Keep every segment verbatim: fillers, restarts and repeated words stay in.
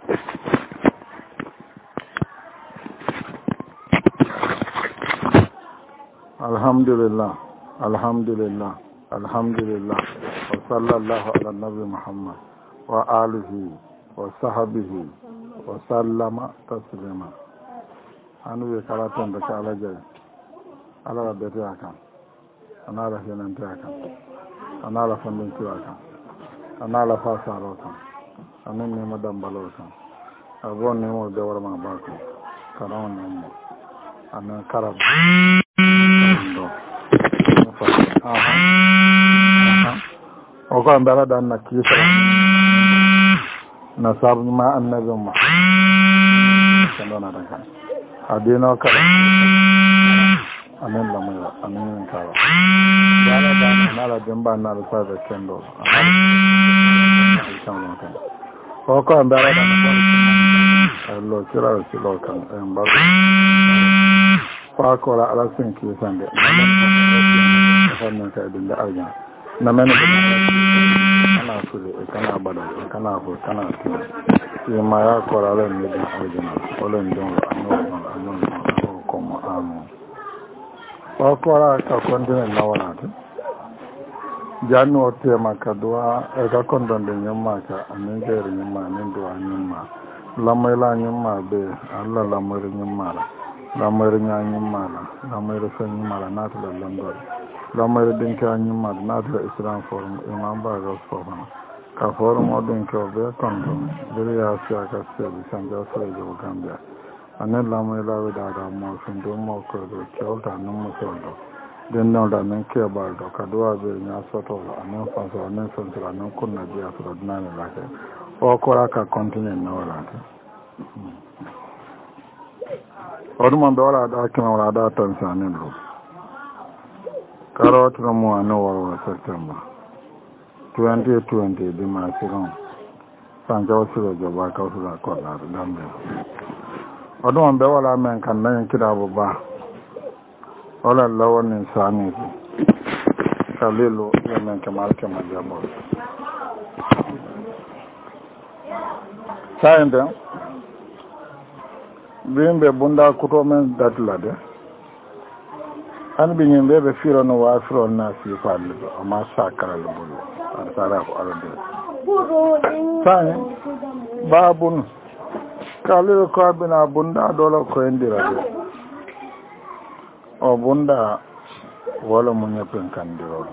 Alhamdulillah, alhamdulillah, alhamdulillah, wa sallallahu ala nabi Muhammad wa alihi wa sahbihi wa sallama taslima. Anu ye karatun da ka alaje ala da ta kan ana la hinan ta kan ana la fandin ta kan ana la fasaro kan anan ne madan balo kan abon ne mo da warma ba ko karon ne mo anan karab o ko ambara dan na kisa na sabu ma annabin ma sandona dan kan adino kala amen la mo amen kala dala dan na la demba na la sa da kendo o ko ambara dan na allo kira silo kan embar fa ko la ala sin ki sande fannin ka din da arja na mena da ana kule kana bada kana ko kana ki ma ya ko la le ni da arja ko le ndon anu anu ko mo amu fa ko la ka kondine na wala ta janno te makadwa e ka kondon de nyamma ka anen jere nyamma nen do anyamma lamay la nyamma be alla lamay nyamma la lamar nyanyin mala lamar sanyin mala na ta london lamar dinka nyanyin mala na ta islam forum imam ba ga forum ka forum odin ko be kondo dire ya sia ka se bi san da so je gambia anan lamar la da da mo sun do mo ko do kyauta nan mo so do den non da nan ke ba do ka do be nya so to anan fa so anan so to anan kunna biya so na ne la ke o ko ra ka continue na wala ta Oduman wala da kina wala da Tanzania lo. Karot no mo ano wala September twenty twenty di masiron. Sanja osiro joba ka osiro ko la dambe. Oduman be wala men kan nan kida baba. Wala lawan insani. Kalilo men kamal kamal jabo. Sayende bimbe bunda kuto men datla de an bi nyimbe be firo no wa firo na fi falle ama sakara le bulu ar sara ko arde sai babun kalu ko bina bunda dolo ko endira de o bunda wala mo nyapen kandiro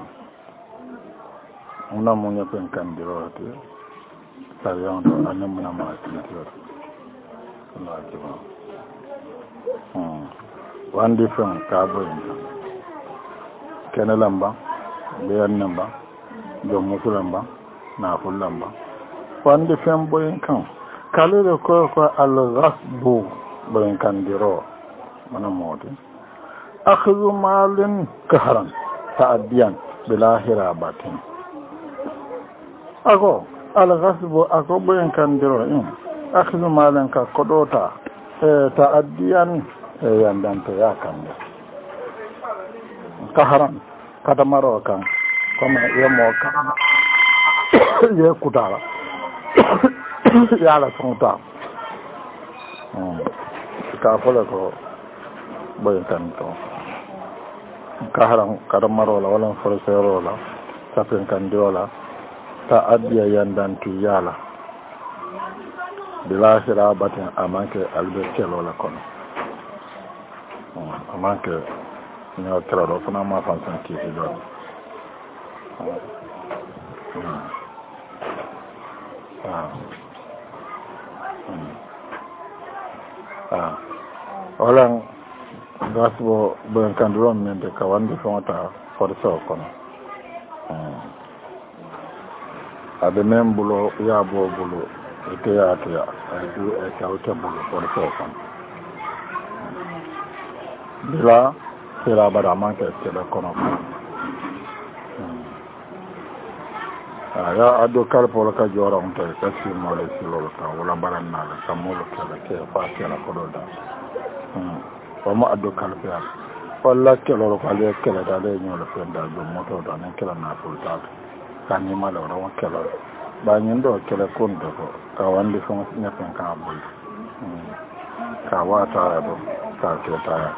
una mo nyapen kandiro te sarion to anam na ma tiro Allah jiba Hmm. One different carbon. Kenelamba, Bayan number, Jomusulamba, Nafulamba. One different boy can. Kalil Koko al Rasbu Boyan Candiro, Manamoti. Akhu Malin Kaharan, Saadian, Bilahira Batin. Ago, al Rasbu Ako Boyan Candiro, Akhu Malin Kakodota. Ta'addiyan yandanta ya kanda kaharan kada maro kan kuma ya mo kan ya kutara ya la sonta hmm ka fola ko boy kan to kaharan kada maro la wala forcero la sapen kan diola ta'addiya yandantu yala bila sira batin amanke albertelo la kono amanke ni otra do fana ma fansan ki do ah ah olan gasbo ben kandron men de kawande fonta forso kono ade membulo ya bo bulo ite ya ate ya du e kauta bulo forso kono bila sira bada manke tele kono ya ado kalpo ka jora unta kasi mole silo ta wala baranna la samolo kala ke fa kala kododa hmm wa ma ado kalpo ya wala kelo ko ale kala da le nyolo fenda do moto da ne kala na fulta kan ni mala wala kelo ba nyindo kele kondo ko ka wandi fon nyapen ka bul ka wata do ka keta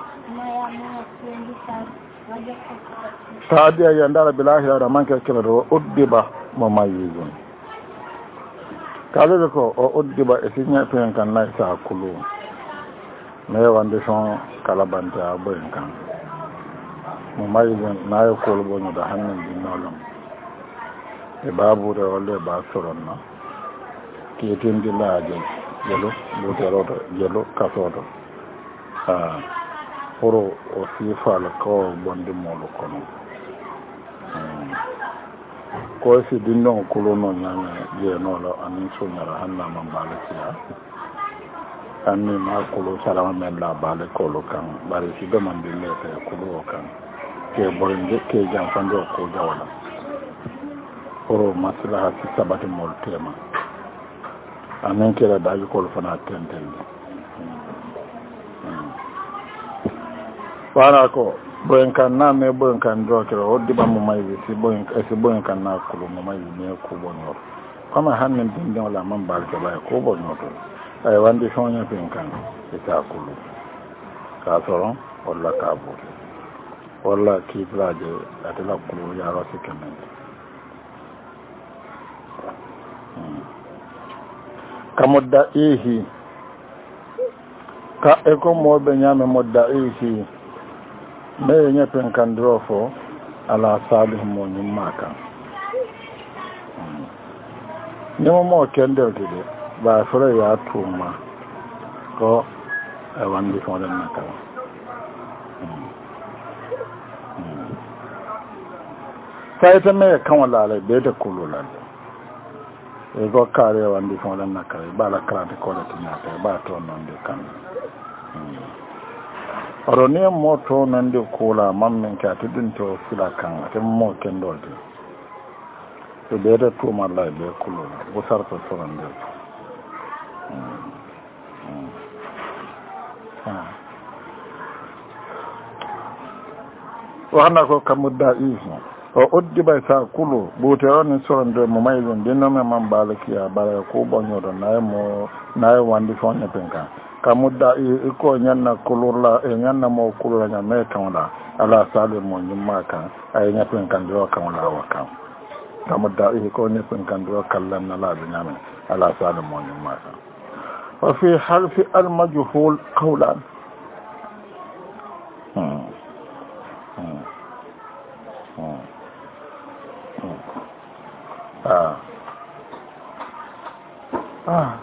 ta dia yandara bilahi ara manke kele do uddiba mo mayizun kale ko o uddiba e sinya pen kan na sa kulu me wandi fon kala banta boyen kan mo mayizun na yo kolo bonyo da hannen dinnolom e babu da wale ba soron na ke tindi laaje jelo buteroto jelo kasoto ah foro o sifa la ko bondi molo kono ko si dinno kulo no nyame je no la anin so nyara hanna man bale siya anni ma kulo salama men la bale kolo kan bari si do man dille te kulo kan ke borinde ke jam fando ko jawala foro maslaha si sabati mol tema anen kera daji kol fana tenten wala ko boyen kan na me boyen kan do kero oddi bamu may si boyen si boyen kan na ko mo may me ko bonor kama hannen din don la man bal ke bay ko bonor ay wandi sonya pin kan ita kulu ka soron wala ka bu wala ki blaje atela kulu ya ro sikemen kamodda ihi ka eko mo be nyame modda ihi me nyepen kan drofo ala salih mo nyimaka nyimo mo kende kide ba fere ya tuma ko e wandi ko den naka sai ta me kan wala le be de kulula e go kare wandi ko den naka ba la krate ko le tinata ba to non de kan oro ne mo to non de kula mammen ka tudin to sila kan ta mo kendo de e be de tuma la be kulula bo sarto to non de wana ko kamudda ihu o oddi bay sa kulu bute on soronde mo mayzen dinno me man balaki ya bara ko bonyodo nay mo nay wandi fonne penka kamudda i ko nyanna kulurla e nyanna mo kulura nya me kawla ala sale mo nyimma kan ay nya penka ndo kawla wakam kamudda i ko ne penka ndo kallan na la nyame ala sale mo nyimma kan wa fi halfi al majhul qawlan ah ah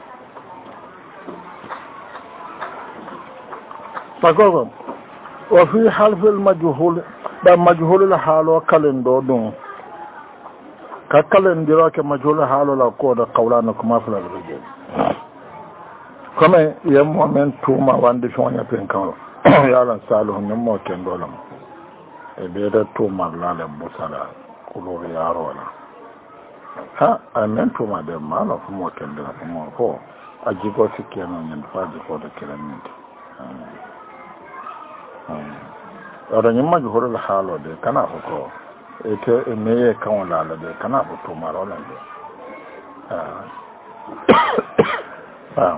bagogo wa fi half al majhul da majhul al halo kalendo dum ka kalendiro ke majhul halo la ko da qawlana kuma fala rijal comme yem moment tuma wande sonya pen kan yalan salu no mo ken dolam e be da tuma la le busala kulur yaro la ha amen tuma de mala fu mo ken da fu mo ko ajigo sikeno nyen faji ko da kilamit ora nyima ju horo la halo de kana ko e te e meye kan la la de kana ko tuma ro la de ah ah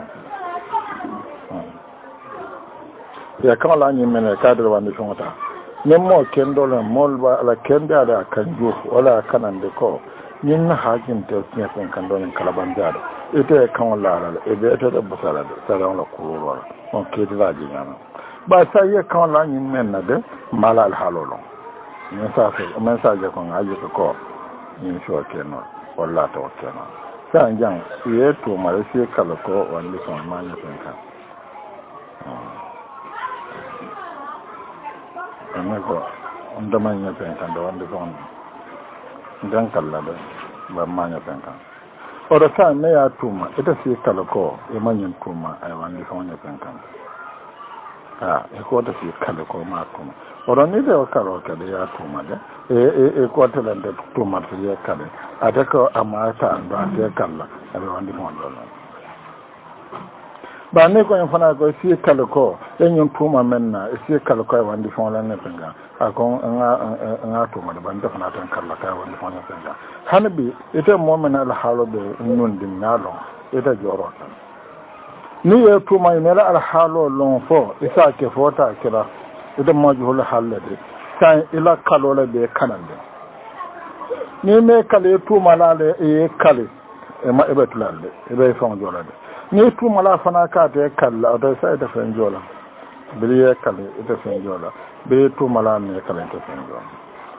ya kama la nyi mena kadro wandi fongata memmo kendo la molba la kenda da kanju wala kanande ko nyin hajin te tiya pen kando en kalabandado ete kan la la e be ete da busala da sala la kuroro on kedi la jinyana ba sa ye kan la nyi mena de mala al halolo ni sa fe o message ko ngaji ko ni so keno wala to keno sa njang ye to mare se kala ko wandi so manya pen kan ko onda manya penkan do wande fon dan kala do ba manya penkan ora sa me ya tuma ita si kala ko e manyan tuma ai wande fon ya penkan ah e ko ta si kala ko ma tuma ora ni da kala ka da ya tuma da e e ko ta da tuma ta ya kala adaka amata do ande kala ai wande fon do ba ne ko en fana ko si kalko en yon tuma menna si kalko wandi fon la ne penga akon nga nga tuma de ban defna tan kala ka wandi fon la penga hanbi ite momena al halobe non din nalo ite joro ni e tuma mera al halo lon fo isa ke fota kira ite majhul halade sai ila kalola be kanande ni me kale tuma la le e kale e ma ebe tulande ebe fon jolade ni tuma la fana ka te kala da sai da fen jola bi e kale ite fen jola bi tuma la ne kale ite fen jola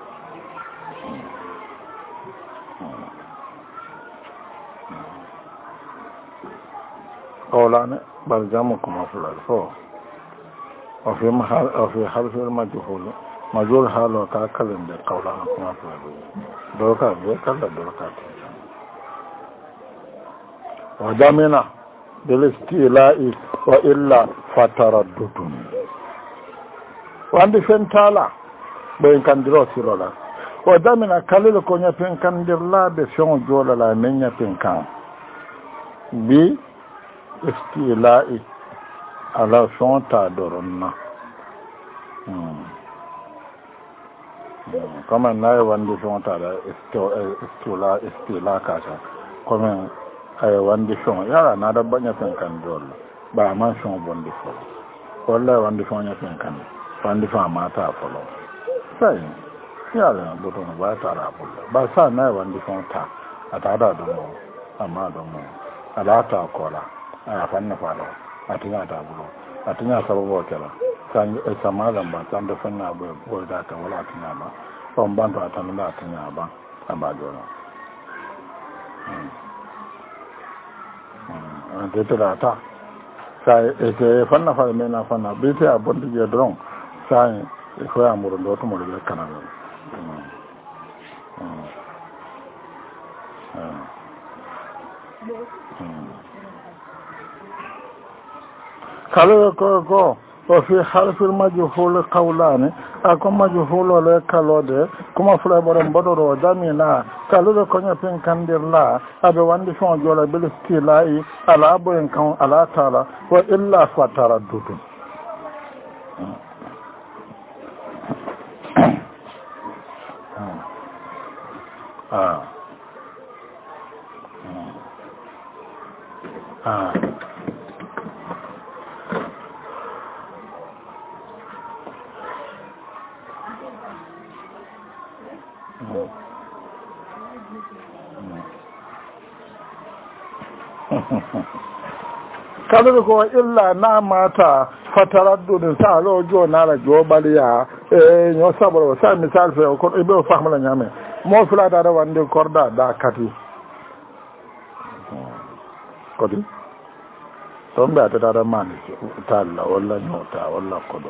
قولان برجمكم أفضل فو وفي محل وفي حرف المجهول مجهول حال وكاكلم ده قولانكم أفضل دوكا بيكلا دوكا وجمنا بالاستيلاء وإلا فتردد وعندي فنتالا بين كان دروسي رولا وجمنا كلل كونيا بين كان درلا بسيون جولا لا منيا بين كان بي istila'i ala sonta doronna hmm kama nae wandi sonta da istila istila kasa kama ay wandi son yara na da banya kan kan dole ba man son bondi fo walla wandi son ya kan kan wandi fa mata folo sai yara boto ba ta ra folo ba sa nae wandi sonta ata da do amma do mo ala ta kola a fanna fara a tinya ta bulo a tinya sababu kala san samalan ba san da fanna ba ko da ta wala tinya ba on ban ta ta na tinya ba aba jona mm da ta ta sai e ke fanna fara me na fanna bi ta abun da dron sai ko ya muru do to mu da kana mm kalo ko ko o fi harfil majhul qawlan ako majhul le kalode kuma fula borom bodoro damina kalo ko nyapen kandirla abe wandi fon jola bil stilai ala boyen kan ala tala wa illa fataraddud ah ah kada ko illa na mata fataraddud sa lo jo na la jo baliya e nyo saboro sa misal fe ko e be fahmala nyame mo fula da wande korda da kati kodi to mbe ata da man talla walla nyota walla kodo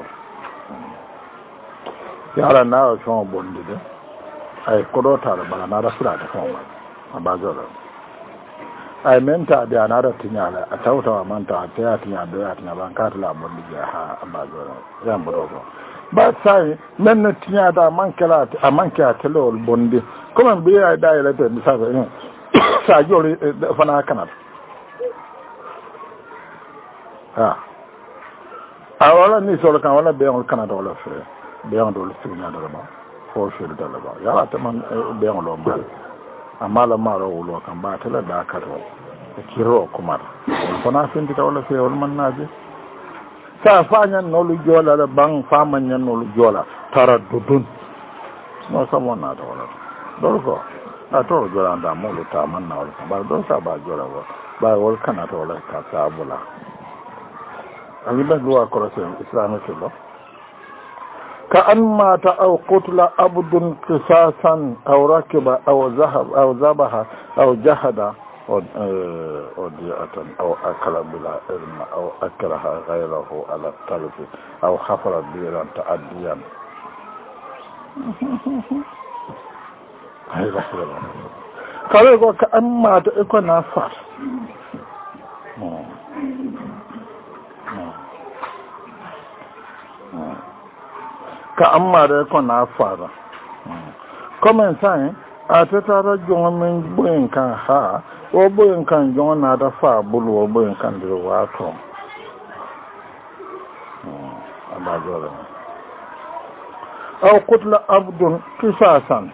yara na o so bondi de ay kodo tala bala na da fula da fama abazo ay menta da anara tinyala atauta wa manta ataya tinya da tinya bankata la bondi ha abazo ya mbodo ba sai men tinya da mankala amanka telo bondi kuma biya da ile da misaba ne sa jori fana kana ha awala ni solo kan wala be on kana da wala fe be on do tinya da ba fo fe da ba ya ta man be on lo mal amala maro ulo kan ba tala da ka to kiro kuma fana fin ta wala fe wal man naje sa fanyan no lu jola da bang famanyan no lu jola taraddudun no samona da wala dorko a to jola da mo lu ta man na wala ba do sa ba jola wa ba wal kana to wala ka sabula ani ba duwa ko rasul islamic lo ka an mata aw qutla abdun qisasan aw rakiba aw zahab aw zabaha aw jahada أو أودية أو أكل بلا علم أو أكره غيره على التلف أو حفر بيرا تعديا هاي غفلة قالوا يقول كأما تكون نافر كأما تكون نافر كما إنسان أتترى جون من بوين كان ها o boyin kan jona da fa bulu o boyin kan dir wato aba jore aw qutla abdun qisasan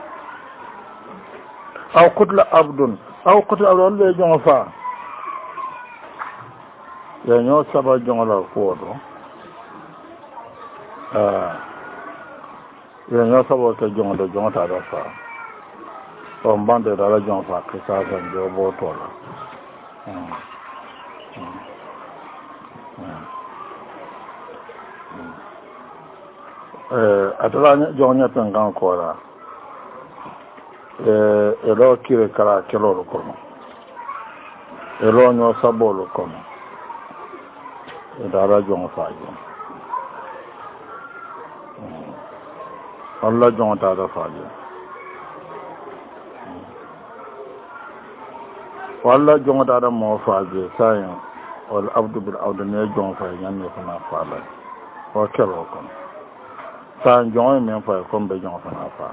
aw qutla abdun aw qutla abdun le jongo fa ya nyo saba jongo la ko do ah ya nyo saba ke jongo do jongo ta da fa o mbande da la jongo fa qisasan jo bo to la eh atala jongo tan kan ko la eh elo kire kala kelo ko no elo nyo sabo ko no e dara jongo fa jo Allah jongo ta da fa jo walla jongo ta da mo fa jo sayin wal abdu bil awd ne jongo fa nyanne fa na fa la o kelo ko sa jongo men fa ko be jongo fa na fa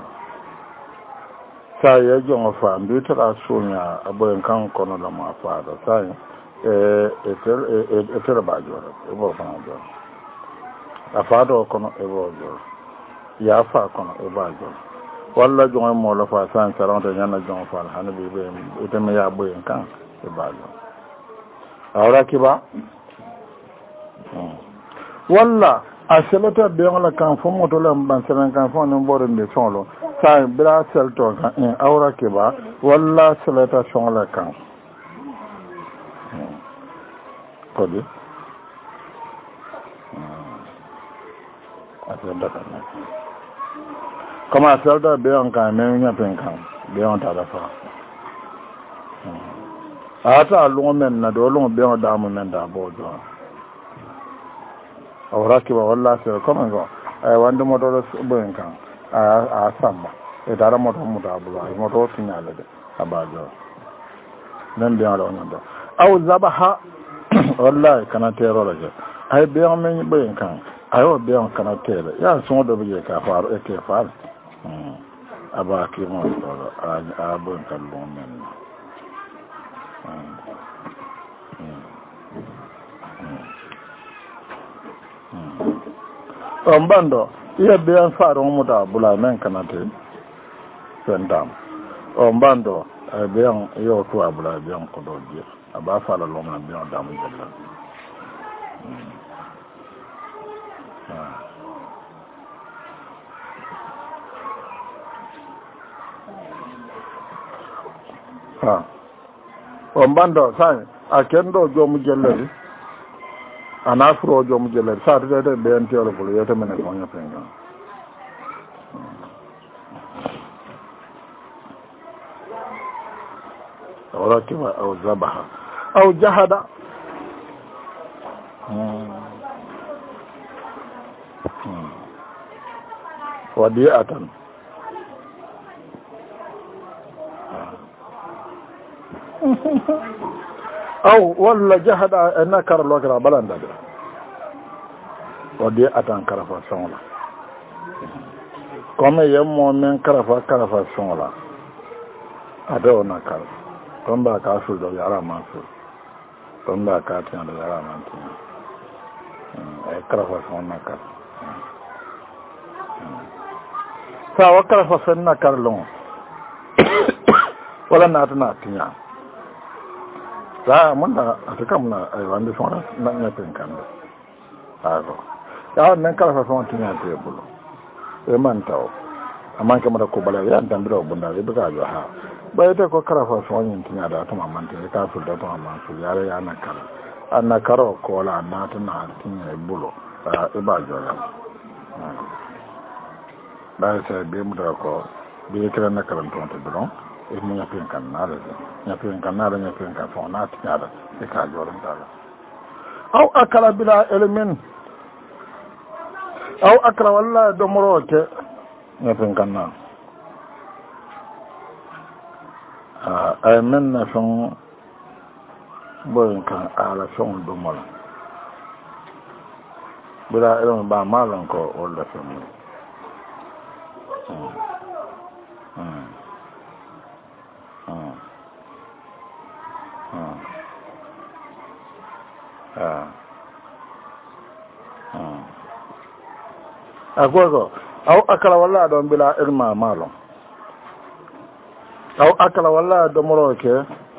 sa ye jongo fa mbi tara sunya aboyen kan kono la ma fa da sa e e ter e ter ba jo e bo fa jo a fa do kono e bo jo ya fa kono e ba jo walla jongo mo la fa san sarante nyana jongo fa hanu bi be ite me ya aboyen kan e ba jo awra kiba walla a selata be wala kan fo moto la ban selan kan fo non boro de sonlo sa bra sel to kan en awra ke ba walla selata sonla kan ko di a selata kan kama selata be on kan men nya pen kan be on ta da fa ata lu men na do lu be on da mo men da bo do awra ke ba walla sel kama go ay wande mo do ben kan a samba e dara mo to mo da bula mo to signale de abajo nan be ala onon do aw zabaha wallahi kana tero la je ay be on men ben kan ayo be on kana tero ya so do be ka faaro e ke faal aba ki mo do a a bon kan lo men on bando iya be an faaro mo da bula men kana te sendam on bando be an yo to abula be an ko do je aba faala lo man be on da mo jella ha on bando sai a kendo jo mo jella ana furo jo mu jelle sa de de be en tiolo bulu yote mena ko nya penga ora kiba au zabaha au jahada wadiatan aw walla jahada nakar lokra balanda de wadi atan karafa sonla comme yemmo men karafa karafa sonla ado nakar tomba ka sul do yara mansu tomba ka tan do yara mantu e karafa sonla nakar sa wa karafa sonla nakar lon wala natna tinya sa mun da aka mun ai wanda sona nan ne pen kan da aro ya nan kala fa sona tinya te bulo e man taw amma kamar ko bala ya dan biro bunda e buga jo ha bai ta ko kala fa sona tinya da to mamman te ka fu da to mamman su yare ya na kala anna karo ko la na ta na tinya e bulo e ba jo la ba sai be mu da ko be kira na karanto to don e mu ya pen kan na da ya pen kan na da ya pen kan fa na tinya da e ka jo ran da aw akala bila ilmin aw akra walla do morote ya pen kan na a ay men na son boyin kan ala son do mala bila ilmin ba malan ko walla son agogo aw akala walla don bila irma malo aw akala walla do moroke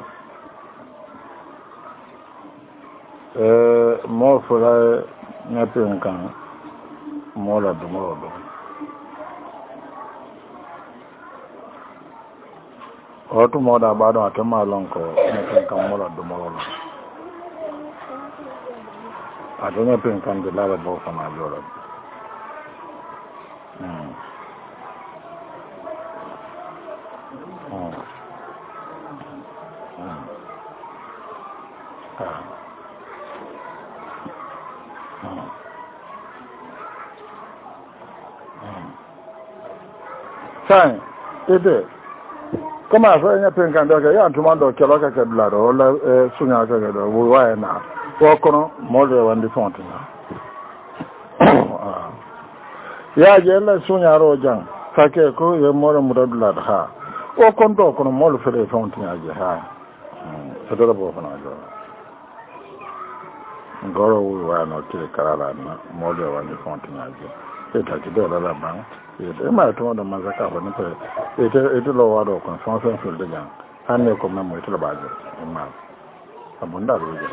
eh mo fura nyapin kan mola do moro otu moda bado atama lonko nyapin kan mola do moro adonga pen kan de lala bo fama jora mm mm ah sai ede kama fa nya pen kan do ga ya tuma do kelo ka ka bla do la sunya ka ga do wo wa na wo kono mo le wandi fonti na ya je la sunya ro jang ka ke ko ye mo ro mudo la ha o kon do kono mo le fere fonti na je ha so do bo fa na jo ngoro wo wa no te karala na mo le wandi fonti na je e ta ti do la la ba e ma to da mazaka ba ne pe e te e te lo wa do kon so so fil de jang han ne ko memo e te lo ba je ma abunda ro je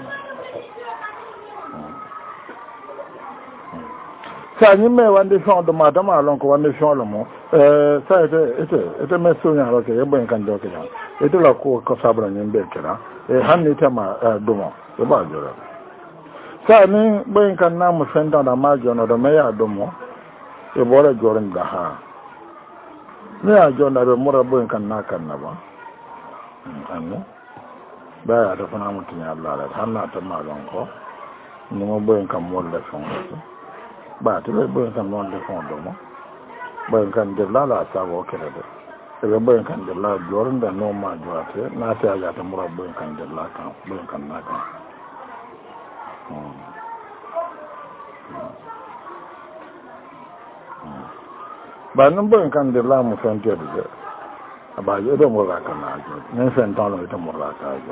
sa ni me wande fon do ma da ma lon ko wande fon lo mo eh sa ete ete ete me so nya ro ke e bo kan do ke jang e te lo ko ko sabra ni be kera e han ni te ma do mo e ba jo ra sa ni bo kan na mo senda da ma jo no do me ya do mo e bora jorin da ha ne a jona be mura bo kan na kan na ba anno ba ya da fana mutun ya Allah da hanna ta ma lon ko ni mo bo kan mo le fon ba ta be bo kan mo le fon do mo bo kan de la la sa go kere de e bo kan de la jorin da no ma joate na ta ya ta mura bo kan de la kan bo kan na kan ba nan bo kan de la mo fen te de ba yo do mo la kan na jo ne fen ta lo to mo la ka jo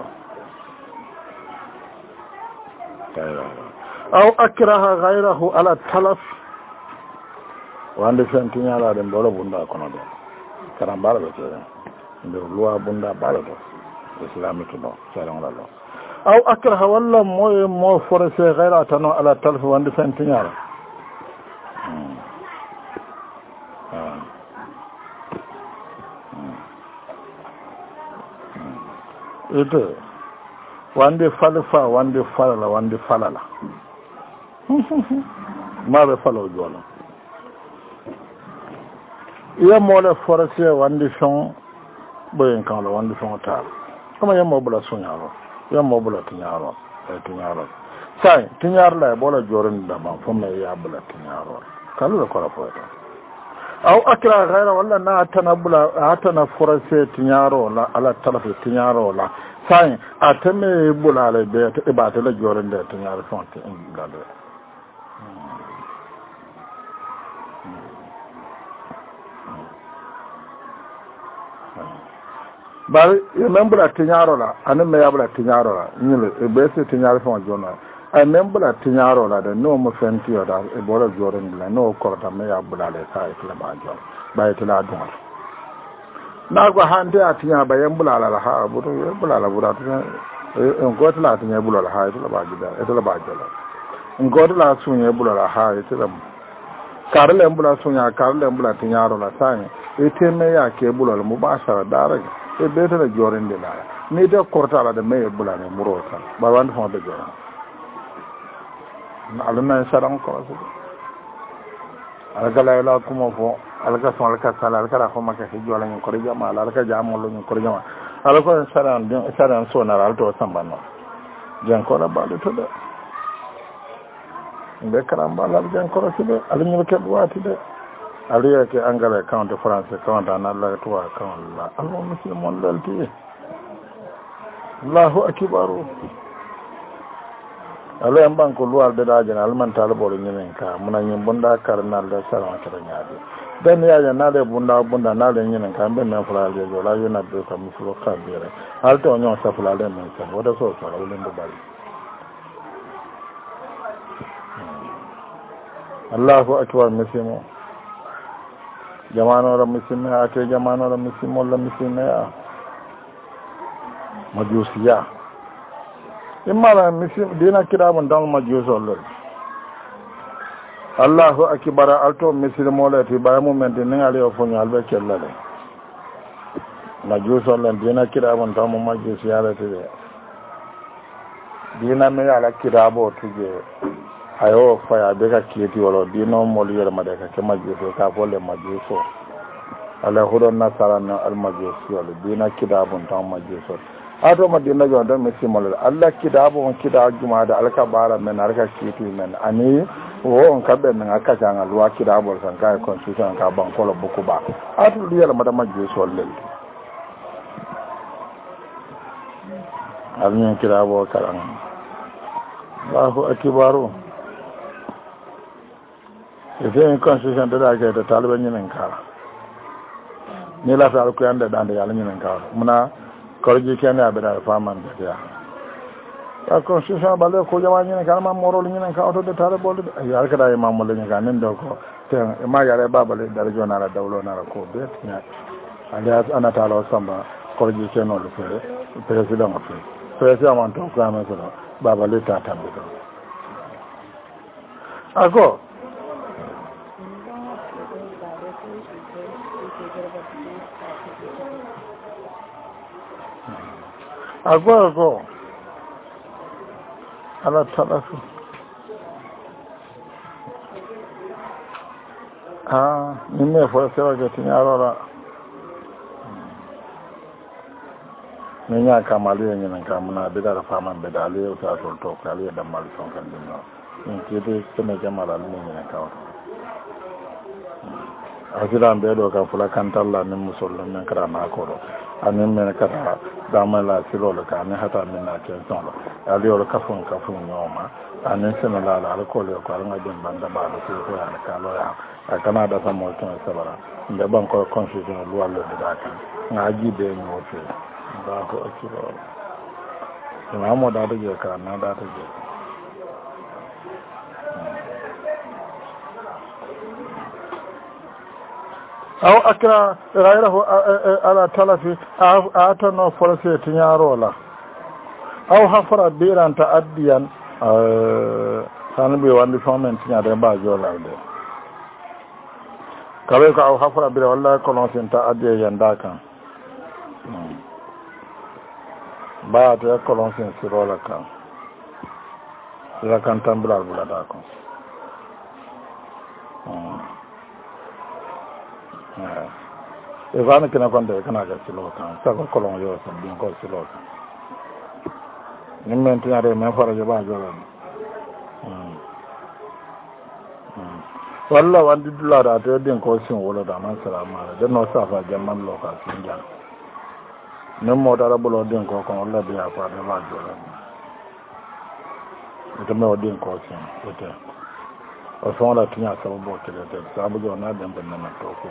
aw akraha ghayrahu ala talaf wande fen tinya la de bolo bunda kono do karambara be tere ndo luwa bunda bala do islamic do salam la lo aw akraha walla mo mo forse ghayra tano ala talaf wande fen tinya la ito wande falfa wande falala wande falala ma be falo jola iya mole forse wande son boyen kan la wande son ta kama yammo bula sunyaro yammo bula tinyaro e tinyaro sai tinyaro la bola jorin da ma fomna ya bula tinyaro kalu ko rapo ta aw akra ghayra walla na tanabula atana forse tinyaro la ala talafi tinyaro la sai atame bulale be te ba te la jorin da tinyaro fonte ngalo bari membra tinyaro la anan me yabla tinyaro la nyile e be se tinyaro fon jona ay membra tinyaro la de no mo fenti da e bola jorin la no ko ta me yabla le sai kala ba jo ba ite la don na go hande atinya ba yambula la ha bu to yambula la bu da e ko ta la tinya bula la ha ite la ba gida ite la ba jo la ngo la sunya bula la ha ite la karle yambula sunya karle yambula tinyaro la sai ite me ya ke bula la mubashara dara e beta la jorinde la ni de kortala de me bula ne murota ba wan fon de jora na alna saram ko so algala la kuma fo alga son alka sala alka ko maka he jola ni ko jama alka jamo lo ni ko jama alko saram de saram so na alto sambano jan ko la ba de to de be karamba la jan ko so de alni ke wati de aliya ke angale account france account anala to account la almo muslimon dalti Allahu akbar alo en banko luwal de da jana alman talbo ni men ka muna nyin bunda karnal da salam ta nyaade ben ya jana de bunda bunda na le nyin ka ben na fula de jo la yona de ka musulo ka bere alto nyon sa fula de men sa woda so so le ndo bari Allahu akbar muslimo jamano ra misime ate jamano ra misimo la misime ya majusiya imala misim dina kirabun dal majusol Allahu akbar alto mislimo la ti ba mu men din ngale o fonyo albe kellale majusol la dina kirabun dal mu majusiya la ti dina me ala kirabo tuje ayo faya be ka kiti wala dino moli yere made ka ke majuso ka folle majuso ala hudon nasara na al majuso wala dina kirabun dal majuso ato madina jo don mesi molal alla kidabo on kida juma da alka bara men alka kiti men ani wo on kabe men aka janga luwa kidabo san kai constitution ka ban ko buku ba ato diyal madama je sollel alni kidabo karan Allahu akbaru ite constitution da ga da taliban yin kara ni la fa alku yanda da da yin kara muna korji kene abeda faman de ya ya constitution bale ko jamani ne kan ma moro ni ne ka auto de tare bolde ya ka da imam le ni kan ndo ko te ma yare babale darjo na la dawlo na ko be ya anda ana talo samba korji kene lo fere president o fere president man to ka ma so babale ta tambe ko ako Agora, agora, ala talafu. Ah, nime foi ser que tinha agora. Nenya kamali yenye nkamuna bidara fama bedali o ta to to kali da mal son kan dinno. Ni kidi kene jamala ni ne kawo. Azira mbedo ka fula kantalla ni musulman men kara na koro. Anin men kata dama la silo le ka ne hata min na ken son ali o ka fon ka fon nyoma anin sene la la ko le ko nga den banda ba do ko ya ka lo ya akana da samo to sabara nde ban ko constitution lu wallo de daka nga ji de no fe ba ko akiro na mo da de ka na da de aw akra ghayrahu ala talafi atano forse tinyarola aw hafara biran ta'addiyan sanbe wandi fomen tinyade ba jolalde kabe ko aw hafara bir wallahi kono sen ta'addiyan yanda kan ba to kono sen sirola kan sira kan tambula bulada ko e vana kena kwanda kana ga silo kan sa ko kolon yo sa bin ko silo kan ni men tiare men fara je ba jo mm walla wandi dula da to den ko sin wala da man salama da no sa fa jamman lo ka sin ja nem mo dara bulo den ko ko walla biya fa da ba jo ita me o den ko sin ita o so la tinya sa bo ke da sa bu jo na den ben na to ko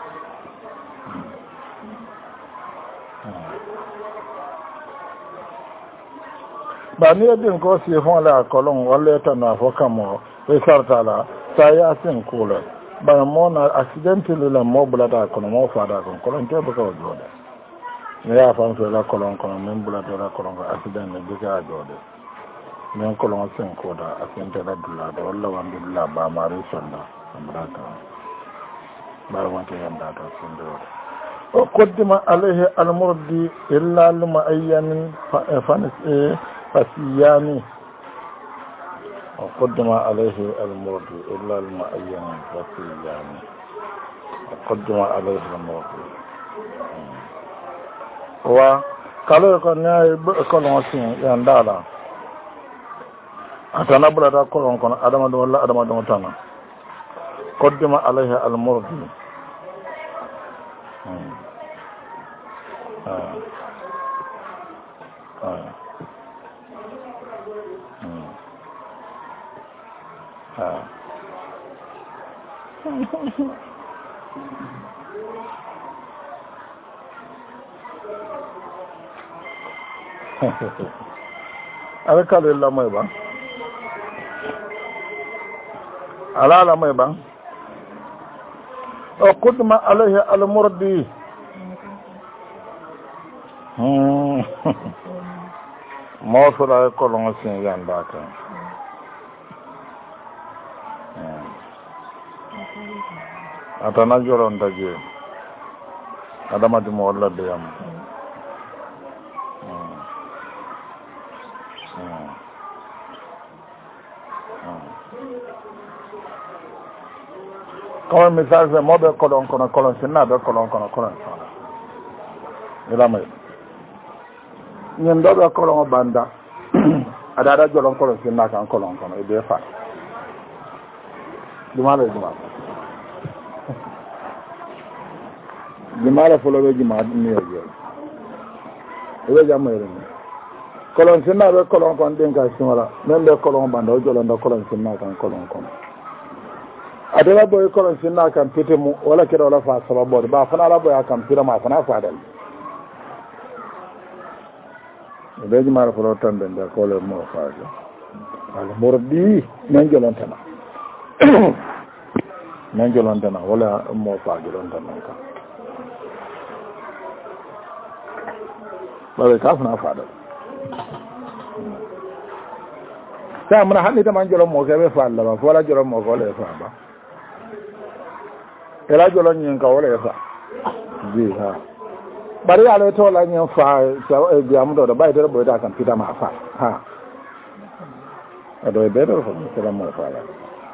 ba ni din ko si fon la kolon wala ta na fo kamo e sartala sa ya sin kula ba mo na accident le mo bula da kono mo fa da kono kolon te ba ko jode ne ya fa so la kolon kono men bula da kolon ko accident ne bi ka jode men kolon sin ko da accident da dula da wala wandi dula ba mari sonda amrata ba wante yanda ta sun do وقدم عليه المرضي إلا لمعين فسياني وقدم عليه المرضي إلا لمعين فسياني وقدم عليه المرضي وقالوا يقول يقول وسيم يندالا أتنا بلا تقولون كون أدم دون لا أدم دون تنا قدم عليه المرضي آه. آه. آه. ala kala la mai ba ala la mai ba o qudma alayhi al-murdi mawsula ko long sin yanda ka atana joron daje adama di mo wala de yam Kalau misalnya mau berkolong kono kolong sini ada kolong kono kolong sana, ramai. Yang dua berkolong banda, ada ada jalan kolong sini nak kolong kono itu apa? Di mana di mana? Di mana follow di mana ni aja? Itu jamai ini. Kolong sini ada kolong kono tinggal semua. Member kolong banda, jalan ada kolong sini nak kolong kono. Adela boy kolon sinna kan pite mu wala kira wala fa sababo ba fana la boy kan pira ma fana fa dal be ji mara folo tan den da ko le mo fa jo ala mordi nan jolon tan nan jolon tan wala mo fa jolon tan ka ba ka fana fa dal sa mun handi ta man jolon mo ke be fa Allah ba wala jolon mo ko le fa ba ela jolon yin ka wala fa ji ha bari ala to la nyin fa e bi am do da bay do boy da kan pita ma fa ha ado e be do fa sera mo fa la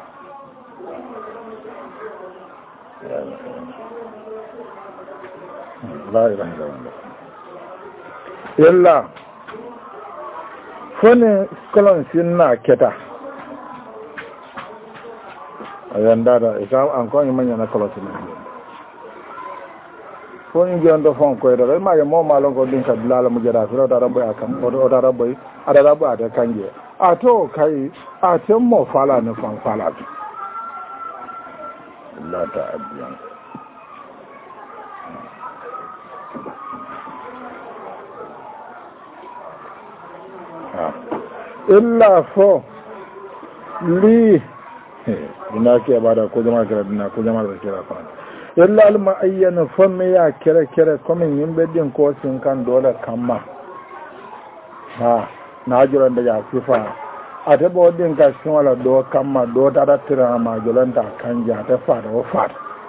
la ilaha illallah illa fone kolon sinna keta ayanda da isa an ko ni manya na kolon sinna fone jondo fon ko do ma ya mo malon ko din ka bilala mu jara so da rabbo akam o da rabbo ada rabbo ada kanje a to kai a tem mo fala ne fon fala la ta abiyan illa fo li ina ke bada ko jama'a kira dina ko jama'a kira fa illa al ma'ayyana fa me ya kira kira kuma yin bedin ko sin kan dole kamma ha na jiran da ya fifa a ta bo din ka sin wala do kamma do ta da tira ma jolanta kan ja ta fa da fa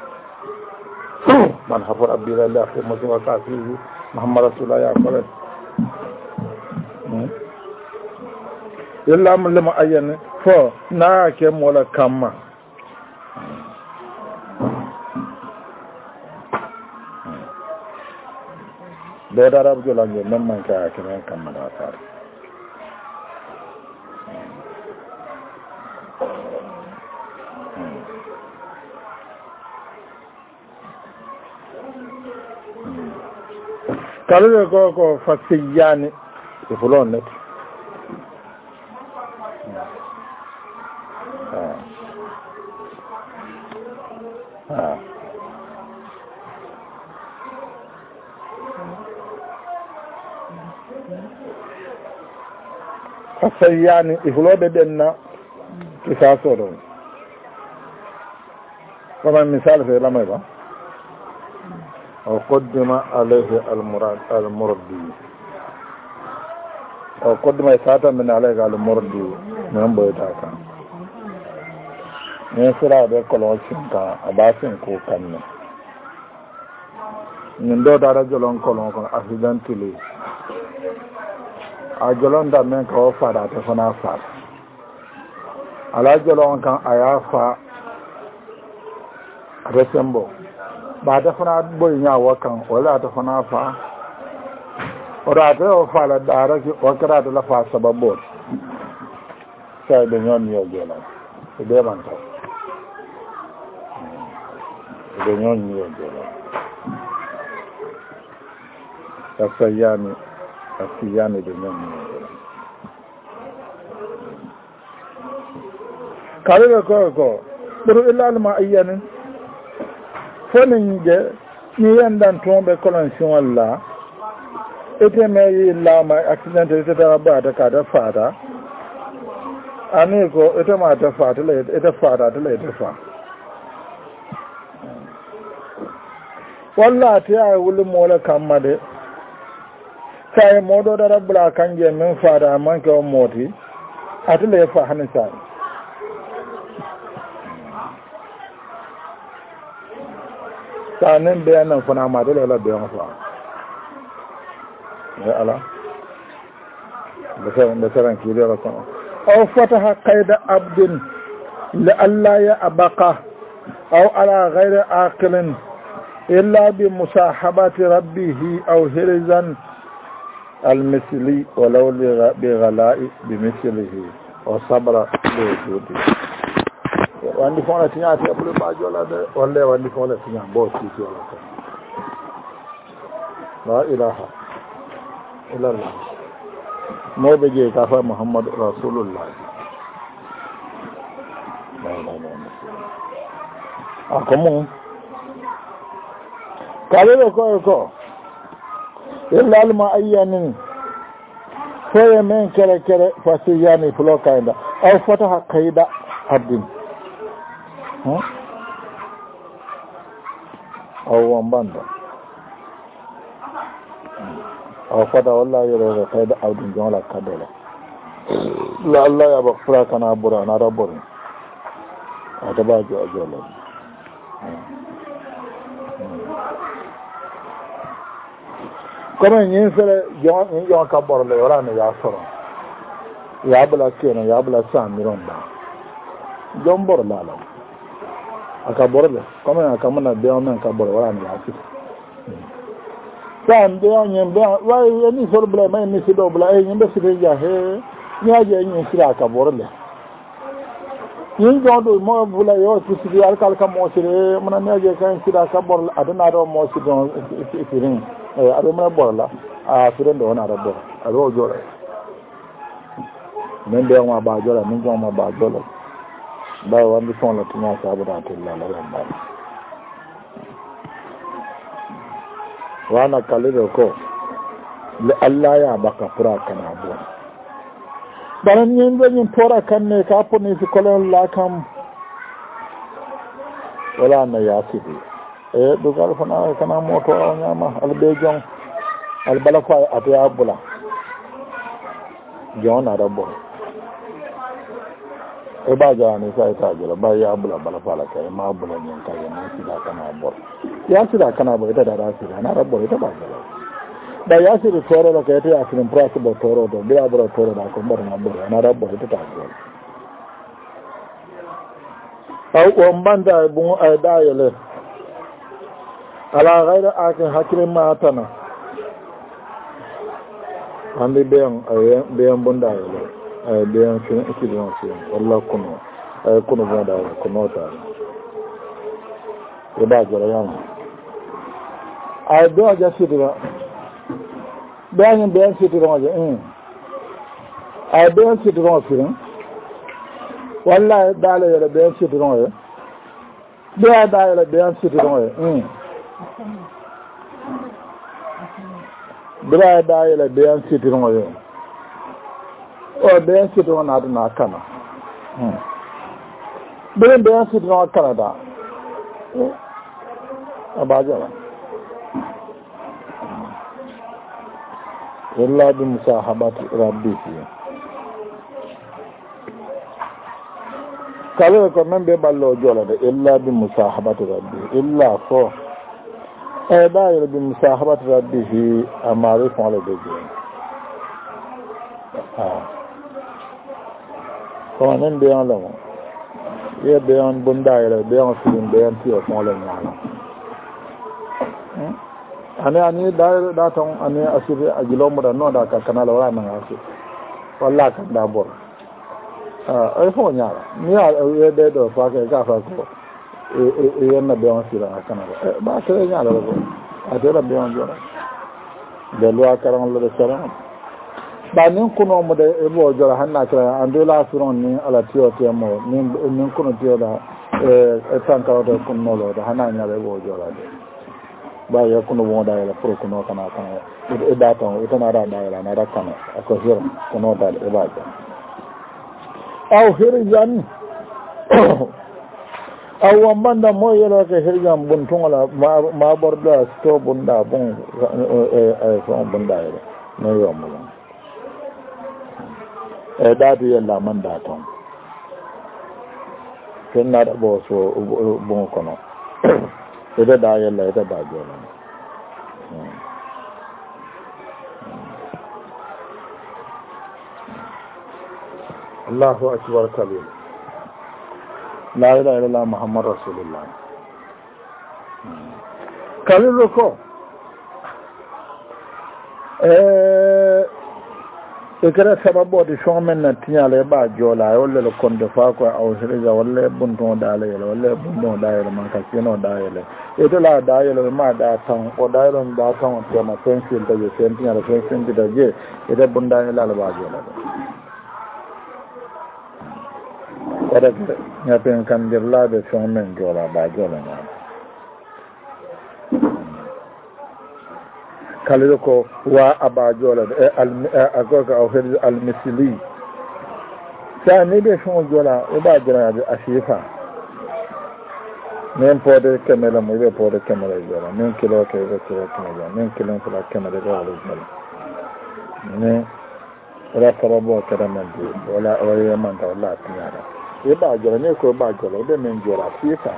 man hafar abdillah fi musa ka fi muhammad rasulullah ya kare illa mun lama ayyana fo na ke mola kamma da da rabu jolan je nan man ka kiran kamma da fara kalu ko ko fasiyani ifulon net fasiyani ifulobe denna kisaso don kama misal fe lamay ba aw qaddama alayhi al-murad al-murdi aw qaddama sata min alayhi al-murdi nan boy ta ka ne sira be kolon cinka abasin ko kanne nin do dara jolon kolon ko accidentally a jolon da men ka fara ta fana fa ala jolon kan aya fa resembo ba ta fana boy nya wakan wala ta fana fa ora ta o fa la dara ki o kara da la fa sababo sai da nyon yo jola de man ta de nyon yo jola ta sayani asiyani de nyon yo jola kare ko ko buru illa ma ayyanin fonin je ni yandan tombe collection walla ete me illa ma accident ete ta ba ta ka da fada ani ko ete ma ta fada le ete fada ta le ete fa walla ta ya wuli mola kammade sai modo da rabbula kanje min fara man ka moti atule ya fa hanin sai sanin bayanan kuna ma dole la bayan fa ya ala da sai da saran ki da rakon aw fataha qaida abdin la alla ya abaqa aw ala ghayri aqilin illa bi musahabati rabbih aw hirzan المثلي ولو بغلاء بمثله وصبر بوجوده وعندي فونا تنياتي أبو باجي ولا ده ولا وعندي فونا تنيا بوس كيسي ولا كذا لا إله إلا الله مو بيجي كافر محمد رسول الله لا لا لا أكمل كذا كذا كذا إلا المعين فهي من كره كره فسياني فلو كايدا أو فتح قيدا عبد أو وانباندا أو فتح والله يرى قيدا عبد جمالا كدولا لا الله يبقى كنا برا نارا برا أتباجو أجولا comme yin sere jon jon ka borle wala ne ya soro ya bla kene ya bla san mironda jon bor la la aka borle comme aka mana be on ka bor wala ne ya ci san de on yin be wa ni sor bla mai ni si do bla e yin be si ja he ni aje yin sira ka borle yin jon do mo bula yo ci si al kal ka mo sire mana ne aje kan sira ka bor adana do mo si don ifirin aɗo mana ɓorla a firende wona aɗa ɓora aɗa o joɗa min mbiyama ba jola min jomama ba jola mbawi wandi fonla tiña sabuda tillala ren mbaɗa wana kalliɗo ko le allah ya baka pura kana bon bana ñin ɓe ñin tora kanne ka poni si kolen la kam wala na yasidi e dugal fana kana moto o nyama albe jong albala fa ata bula jona rabbo e ba jani sai ta jira ba ya bula bala fa la kai ma bula nyen kai na sida kana bor ya sida kana ba ita da da sida na rabbo ita ba jira da ya sida toro la kai ta ya sin price bo toro do bila bro toro da ko bor na bor na rabbo ita ta jira au on banda bu ay dayele ala ghayra akin hakire matana andi beyan ay beyan bunda yele ay beyan kin ikidon si walla kuno ay kuno bunda kuno ta e ba jara yan ay do aja sidira beyan beyan sidira aja eh ay beyan sidira firin walla dale yele beyan sidira ye beya dale beyan sidira ye eh bira da yele beyan sitiron yo o beyan sitiron na na kana hmm bira beyan sitiron kana da abaja illa bi musahabati rabbihi kale ko men be ballo jola de illa bi musahabati rabbihi illa fo e da yele bi musahabati rabbihi amari fon le deje ah ko nan be on lawo ye be on bunda yele be on filin be on ti o fon le nyala ane ani da da ton ane asiri ajilo mu da no da ka kanala wala nan asu walla kan da bor ah ai fon nyala ni a ye de do fa ke ka fa ko e yenna be on sira kanala ba tere nyala ko adera be on jora de lo akaran lo de sara ba nin kuno mo de e bo jora hanna kra andola suron ni ala tiyo tiyo mo nin nin kuno tiyo da e e tankaro de kuno lo da hanna nyala e bo jora de ba ya kuno mo da la pro kuno kana kana e da ton e tana da da la na da kana ko hiro kuno da e ba ta aw hiriyan awa banda mo yelo ke hirjam bun tungola ma borda sto bunda bon e so bunda yelo no yo mo e dadi yella manda ton kenna da bo so bon kono e da da yella e da ba jola Allahu akbar kabir la ilaha illallah muhammad rasulullah kabir ko eh ekara sababu de shomen na tinyale ba jola wala le konde fa ko aw hirja wala bunto dale wala bunto dale man ka kino dale eto la dale ma da tan o dale da tan to ma sensil da je sentinyale sensil da je ede bunda la ba jola ada ngapain kan dirla de shomen jola ba jola na kalido ko wa aba jola al agoga au hedi al misli sa ne be shon jola e ba jola de ashifa men pode kamera mo be pode kamera jola men kilo ke be kilo kamera men kilo kala kamera jola jola ne ora sababu kada man de wala wala man ta wala tiara e ba jola ne ko ba jola de men jola fifa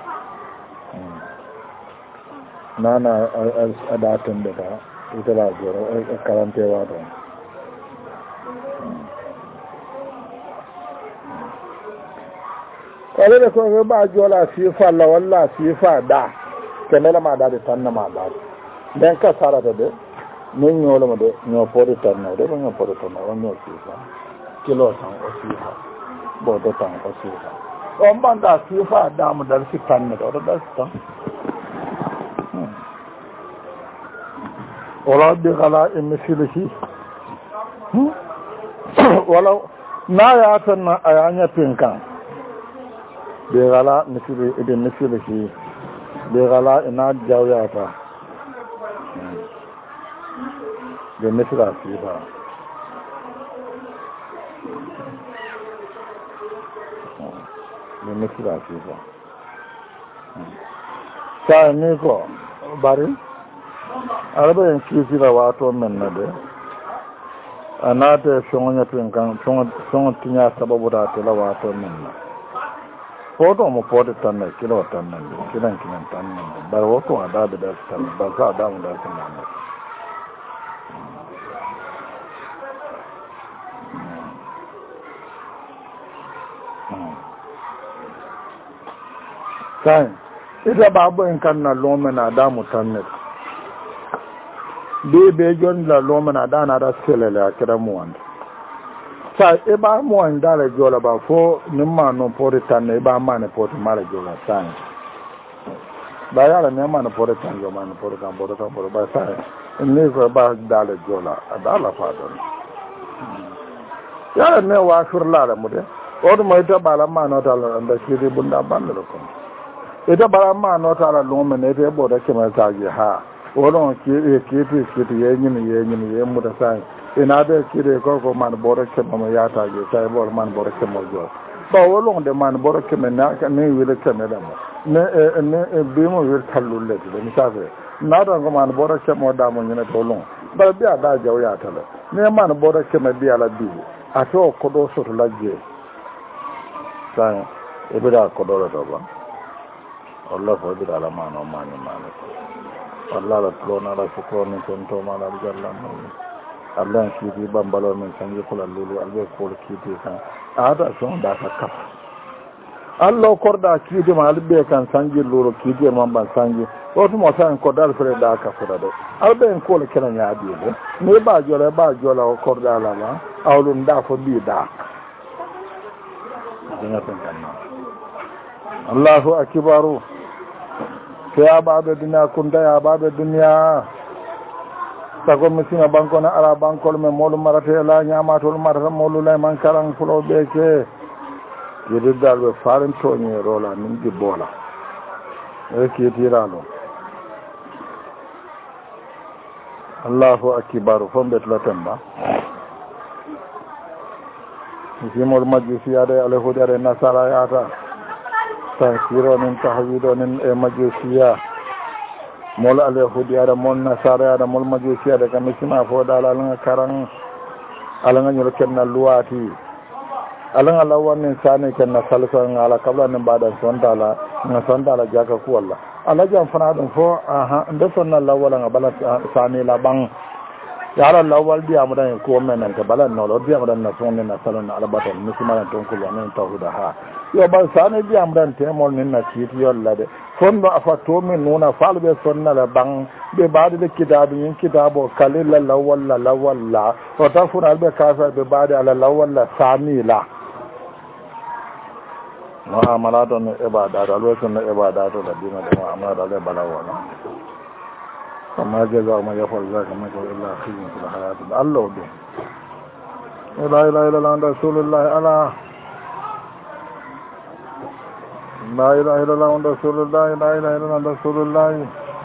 nana adatun da ba ita ba joro karantewa da kare da ko ba jola fifa la walla fifa da kamela ma da tanna ma da dan ka sara da de min yola ma de nyo pori tanna de nyo pori tanna nyo fifa kilo tan o fifa bo do tan o fifa o banda fifa da mu da si tanna da da sta wala bi gala mislihi wala na ya tanna ayanya pinkan bi gala misli idin mislihi bi gala ina jawya ta bi misla fi ba bi misla fi ba sai ne ko bari araba yin kisi da wato men na de anata shongonya pinkan shongon tinya sababu da ta la wato men na foto mo foto tanna kilo tanna kidan kidan tanna bar wato ada da tanna ba za da mu da tanna sai ida babu in kanna lomena da mu tanna be be jon la lomana dana da selele akira muwanda sa e ba muwanda la jola ba fo nimma no pore tan e ba ma ne pore mala jola sa ba ya la ne ma no pore tan jo ma no pore kan pore kan pore ba sa ne ko ba dala jola dala fa don ya ne wa furla la mu de o do mo ta bala ma no ta la anda shi de bunda banda ko ita bala ma no ta la lomana ne te bo da ke ma sa ji ha wọ́n kiri kiri kiri yẹn yẹn yẹn yẹn mu da sáyẹn ina bẹ kiri kọ́kọ́ man bọ́rọ̀ kẹmẹ mo yá ta jẹ sáyẹn bọ́rọ̀ man bọ́rọ̀ kẹmẹ jọ báwo wọ́n de man bọ́rọ̀ kẹmẹ ní wílé kẹmẹ dà mọ́ ní ní bí mo wílé kalu lẹ ti lẹ ní sáfẹ n'a dọ̀ ko man bọ́rọ̀ kẹmẹ dà mọ́ nyina tó lọ́n bẹ́ẹ̀ bí a dá jẹ́ o yà ta lẹ ní man bọ́rọ̀ kẹmẹ bí ala bí a tó kọ́dọ̀ sọ̀tọ̀ la jẹ sáyẹn e bɛ da kọ́dọ̀ la dọ̀ ba ọlọ́fọ̀ e bɛ da la maa nọ maa ni maa ni kọ́ Allah la tlona la sukoni tonto mala jalla no Allah kiti bambalo men sanji kula lulu albe ko kiti kan ada son da ka kaf Allah korda kiti ma albe kan sanji lulu kiti man ban sanji wato mo san ko dal fere da ka fura do albe en ko le kenan ya bi de ne ba jola ba jola ko korda la ma awlun da fo bi da dina tan kan Allahu akbaru ya babe dunya kunda ya babe dunya sago misina banko na ara banko me molu marate la nyama tol marata molu lay man karan fulo beke yidi dalbe farin tonye rola min di bola e ki tiralo Allahu akbar fombe tlatamba simol majisi ade ale hodare nasara yata tansiro nin tahwido nin e majusiya mol al yahudiya da mol nasara da mol majusiya da kamisima fo da alanga karan alanga nyol kenna luwati alanga lawan sane kenna salfa ngala kabla nin bada sondala na sondala jaka ku walla alajan fana dum fo aha ndo sonna lawala ngabala sane la bang yara lawal dia mudan ko menan ka balan no dia mudan na sonne na salon na albatal musliman ton ko nan tawhuda ha yo ba sane dia mudan te mol nin na kiti yolla de fondo afato min nuna falbe sonna la bang be baade de kitabu yin kitabo kalilla lawal la lawal la o ta fura albe kafa be baade ala lawal la sani la muamala don ibada da alwe sunna ibada to da dina da muamala da balawala فما جزاء من يفعل ذلك منكم إلا خزي في الحياة الله دون لا إله إلا الله رسول الله ألا لا إله إلا الله رسول الله لا إله إلا الله رسول الله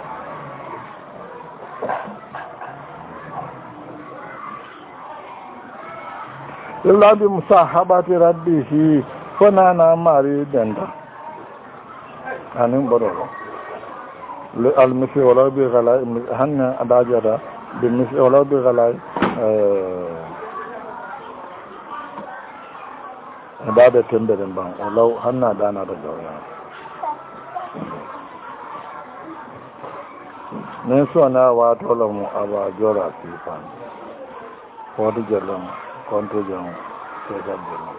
إلا بمصاحبة ربه فنانا مريدا أنا برضو المثل ولا بغلاء هن أداجرا بالمثل ولا بغلاء أدادة تندرين بان ولو هن دانا رجويا نسوا نا واتولم أبا جورا سيفان فوت جلهم كونتو جلهم سيساب جلهم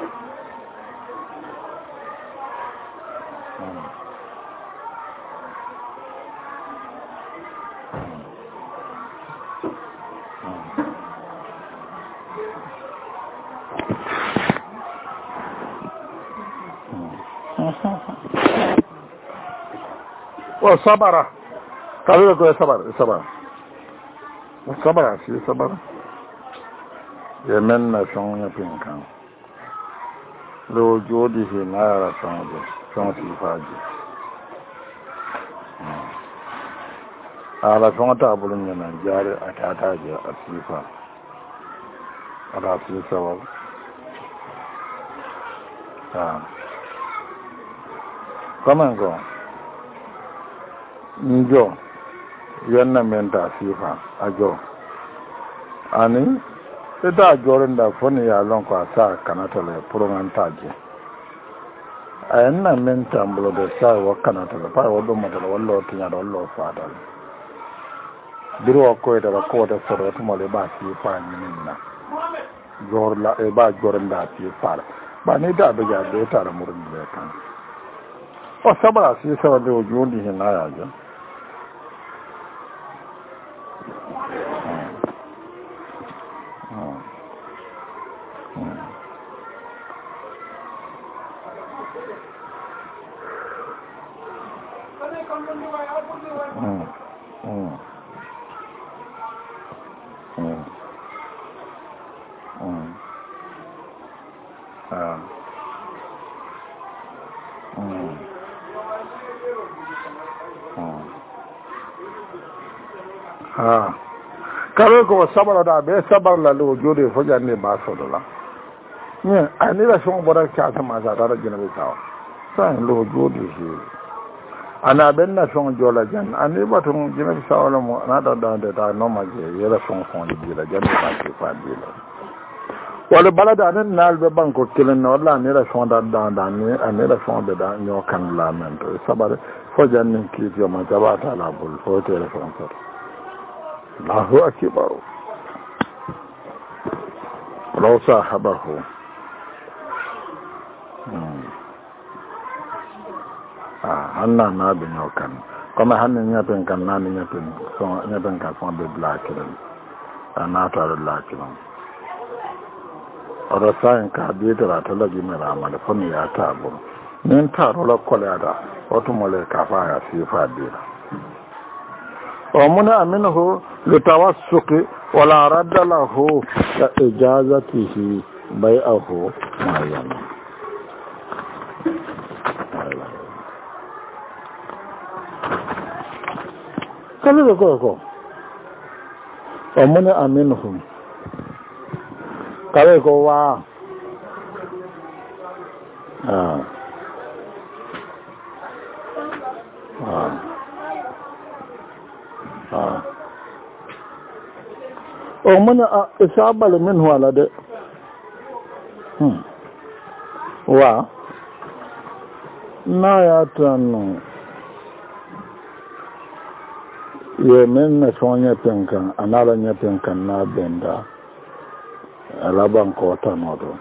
وصبر قالوا لك صبر صبر صبر شيء صبر يمن شون يبين لو جودي في نار شون شون سيفاجي على شون تابلون ينا جاري أتاتاجي أسيفا على سيفا آه كمان كمان njo yanna menta sifa ajo ani ita jorin da foni ya lon ko sa kanata le promantaje ayanna menta mbulo de sa wa kanata le pa wodo mo dal wallo tinya do wallo faadal biro ko da ko da soro to mo le ba sifa ni minna jor la e ba jorin da sifa ba ni da be ja do ta da murin le kan o sabara si sa de wujudi hinaya ja ha kare ko sabara da be sabar la lo jode fo janne ba so do la ni ani la shon boda ka ta ma za da jina be tawa sai lo jode shi ana ben na shon jola jan ani ba to jina be sawa mo na da da da no ma je yela shon fon di la janne ba ke fa di la wala balada nan nal be banko kilen no la ni la shon da da da ni ani la shon be da nyo kan la men to sabar fo janne ki jo ma jabata la bul fo telefon so Allahu akbar law sahabahu ah hanna na bin yokan kuma hannin ya bin kan nan ya bin so ya bin kan so be blakiran ana tar lakiran ora sain ka bi da ta lagi mera mal fami ya tabo nin taro la kolada wato mole ka fa ya fi fadira ومنع منه لتوسق ولا رد له لإجازته بيعه معينا قالوا لك كوكو ومنع منهم قالوا لك وا آه o mana isabal min wala de hmm wa na ya tanu ye men na sonya penkan anala nya penkan na benda alaban ko tanodo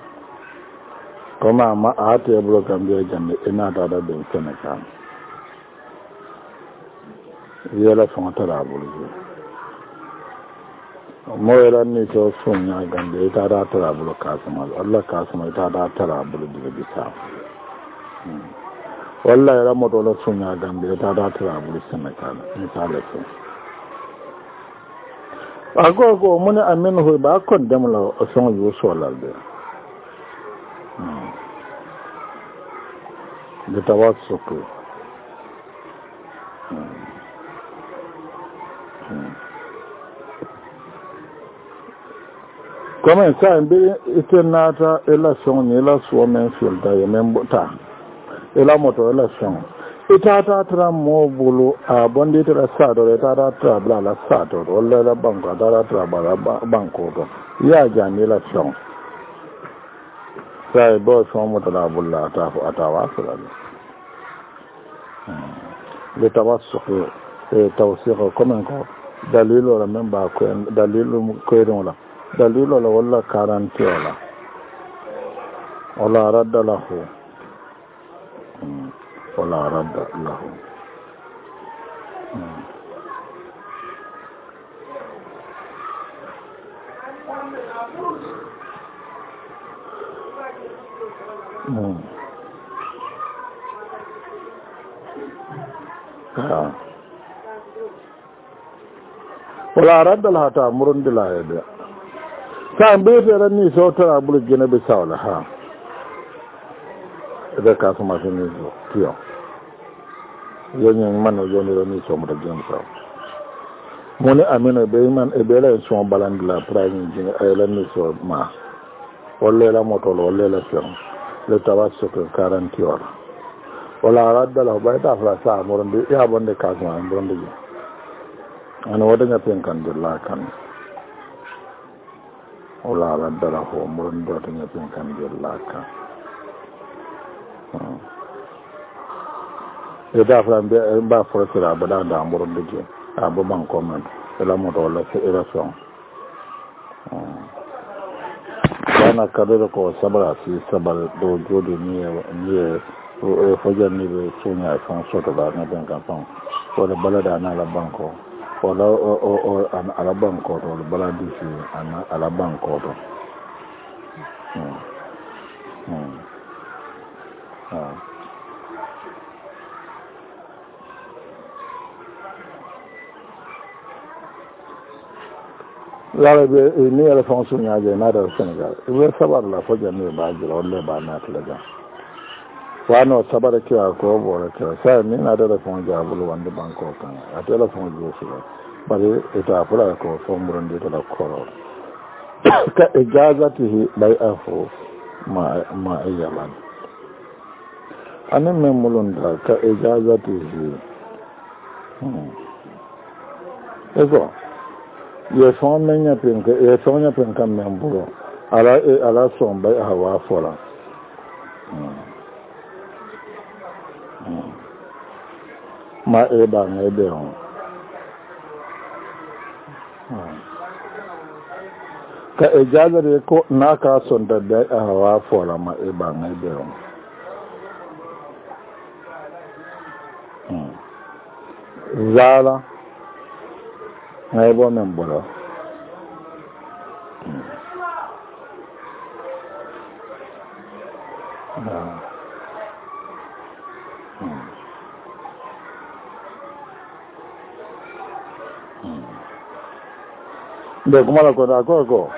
koma ma ate blo kambe jambe ina da da ben senekan yela fonta la bulu mo yela ni so sonya gande ta da ta bulu kasama Allah kasama ta da ta bulu diga bisa wallahi ra mo dole sonya gande ta da ta bulu senekan misale so agogo mun amin ho ba kon demlo son yu so lalde de tawassuku Come sai be itenata election election men filda yemembota ela moto election itata tra mo bulu a bondi tra sado itata tra bla la sado wala la banko dara tra bala banko do ya jani election sai bo so moto la bulla ta fu atawa sala le tawassuq e tawsiq comme ko dalilo la memba ko dalilo ko don la dalilo la wala karanti wala wala radda lahu wala radda lahu hmm ah wala radda lahu ta murundila ya kan be tere ni so tara bulu gene be sawla ha da ka sama ni so tiyo yonyen man yo ni ni so mo da gene saw mo ne amina be man e be la so balandla prime gene ay la ni so ma wala la moto wala la so le tawassu ko quarante heures wala radda la ba ta fla sa mo ronde ya bonde ka sama mo ronde ana wadanga pen kan dilla kan wala la dara ho mo ndo to nyapin kan dilla kan e da fram be ba forcera ba da da mo ndo je abo ban comment la mo do la se erason kana kadere ko sabara si sabara do jodi ni ni e fojan ni be sunya fon soto ba na ben kan fon wala balada na la banko wala o o an alaban ko to bala disi an alaban ko to hmm hmm ah la be ni ala fonction nya je na da Senegal we sabar la foja ni ba jira wala ba na tlaga wano sabar ke ko bo ke sai ni na da fonja bulu wanda banko kan a telefon jo shi bare ita fura ko fomuron da ta koro ka ijazatihi bai afu ma ma ayyaman anan men mulun da ka ijazatihi hmm eso ye son men ya pin ka ye son ya pin kan men buro ala ala son bai hawa fora ma e ba ne de on ka ijazar ko na ka son da da hawa fora ma e ba ne de on zala ai bo men bolo de kuma la ko da ko ko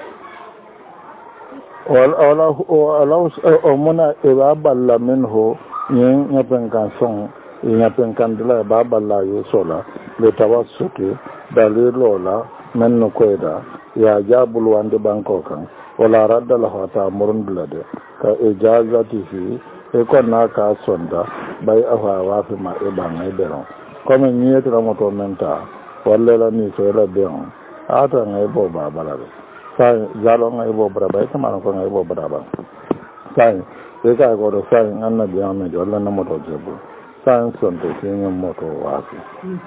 wala wala o mona e ba balla minhu yin ya pen kan son ya pen kan dala ba balla yo sola le tawassuki dalilo la men no koida ya jabul wande banko kan wala radda la hata murundula de ka ijazati fi e ko na ka sonda bai afa wa fi ma e ba ngai de no comme ni etra moto menta wala la ni so la de on ata ngai bo ba bala sai zalo ngai bo bra ba sama ko ngai bo bra ba sai e ka go do sai anna biya me do la na moto jebo sai son to tin moto wa fi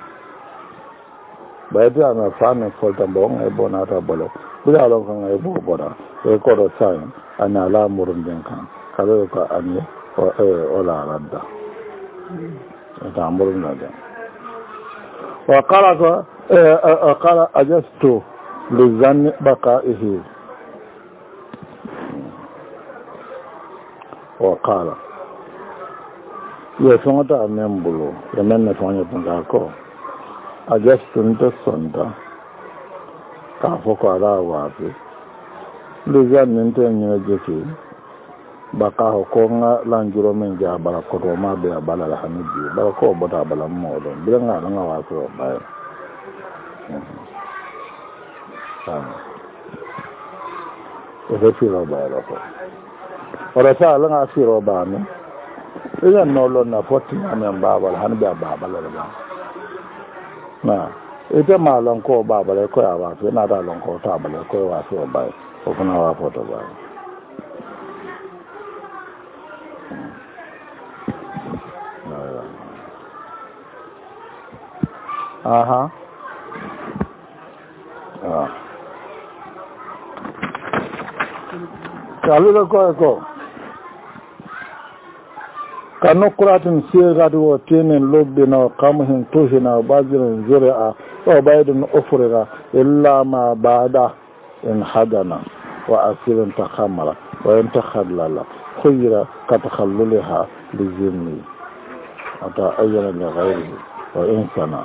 ba dia na fa me fol ta bo ngai bo na ta bolo bu ya lo ngai bo bora e ko do sai ana la murun den kan ka do ka anye o e o la radda ta murun na da wa qala ko qala ajastu li zanni baqaihi wa qala ya sonata membulo ya menne tonye tanga ko ajastu nta sonda ka foko ala wa bi li zanni nta nyina jeki baka ko nga lanjuro men ja bala ko to ma be bala la hamidi bala ko bota bala mo do bi nga nga wa so ba ah e do fi ro ba ro ko ora sa la nga fi ro ba mi e ya no lo na foti na men ba bala han be ba bala la na e te ma lon ko ba bala ko ya wa so na da lon ko ta bala ko wa so ba ko na wa foto ba aha ah kalu ko ko kanu quratin siratu wa tinin lubina qamhin tuhina bajrin zuri'a wa baydun ufriga illa ma ba'da in hadana wa asirin takhammala wa in takhallala khuyra katakhallulaha bizimni ata ayyana li ghayrihi wa insana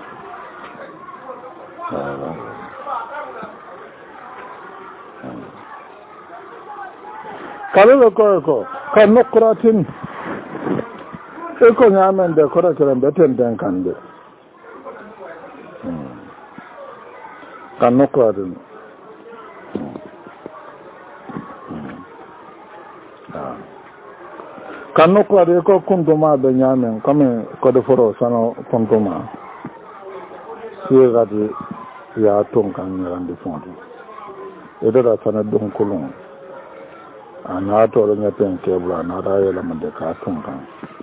kalu ko ko kanu quratin eko nyamen de kora keren beten den kande kanu quratin kanu quratin ko kunduma be nyamen comme ko de foro sano kunduma sigati ya ton kan nyarande fonto edo da sana don kulun ana to ro nyaten kebla na da yela mande ka ton kan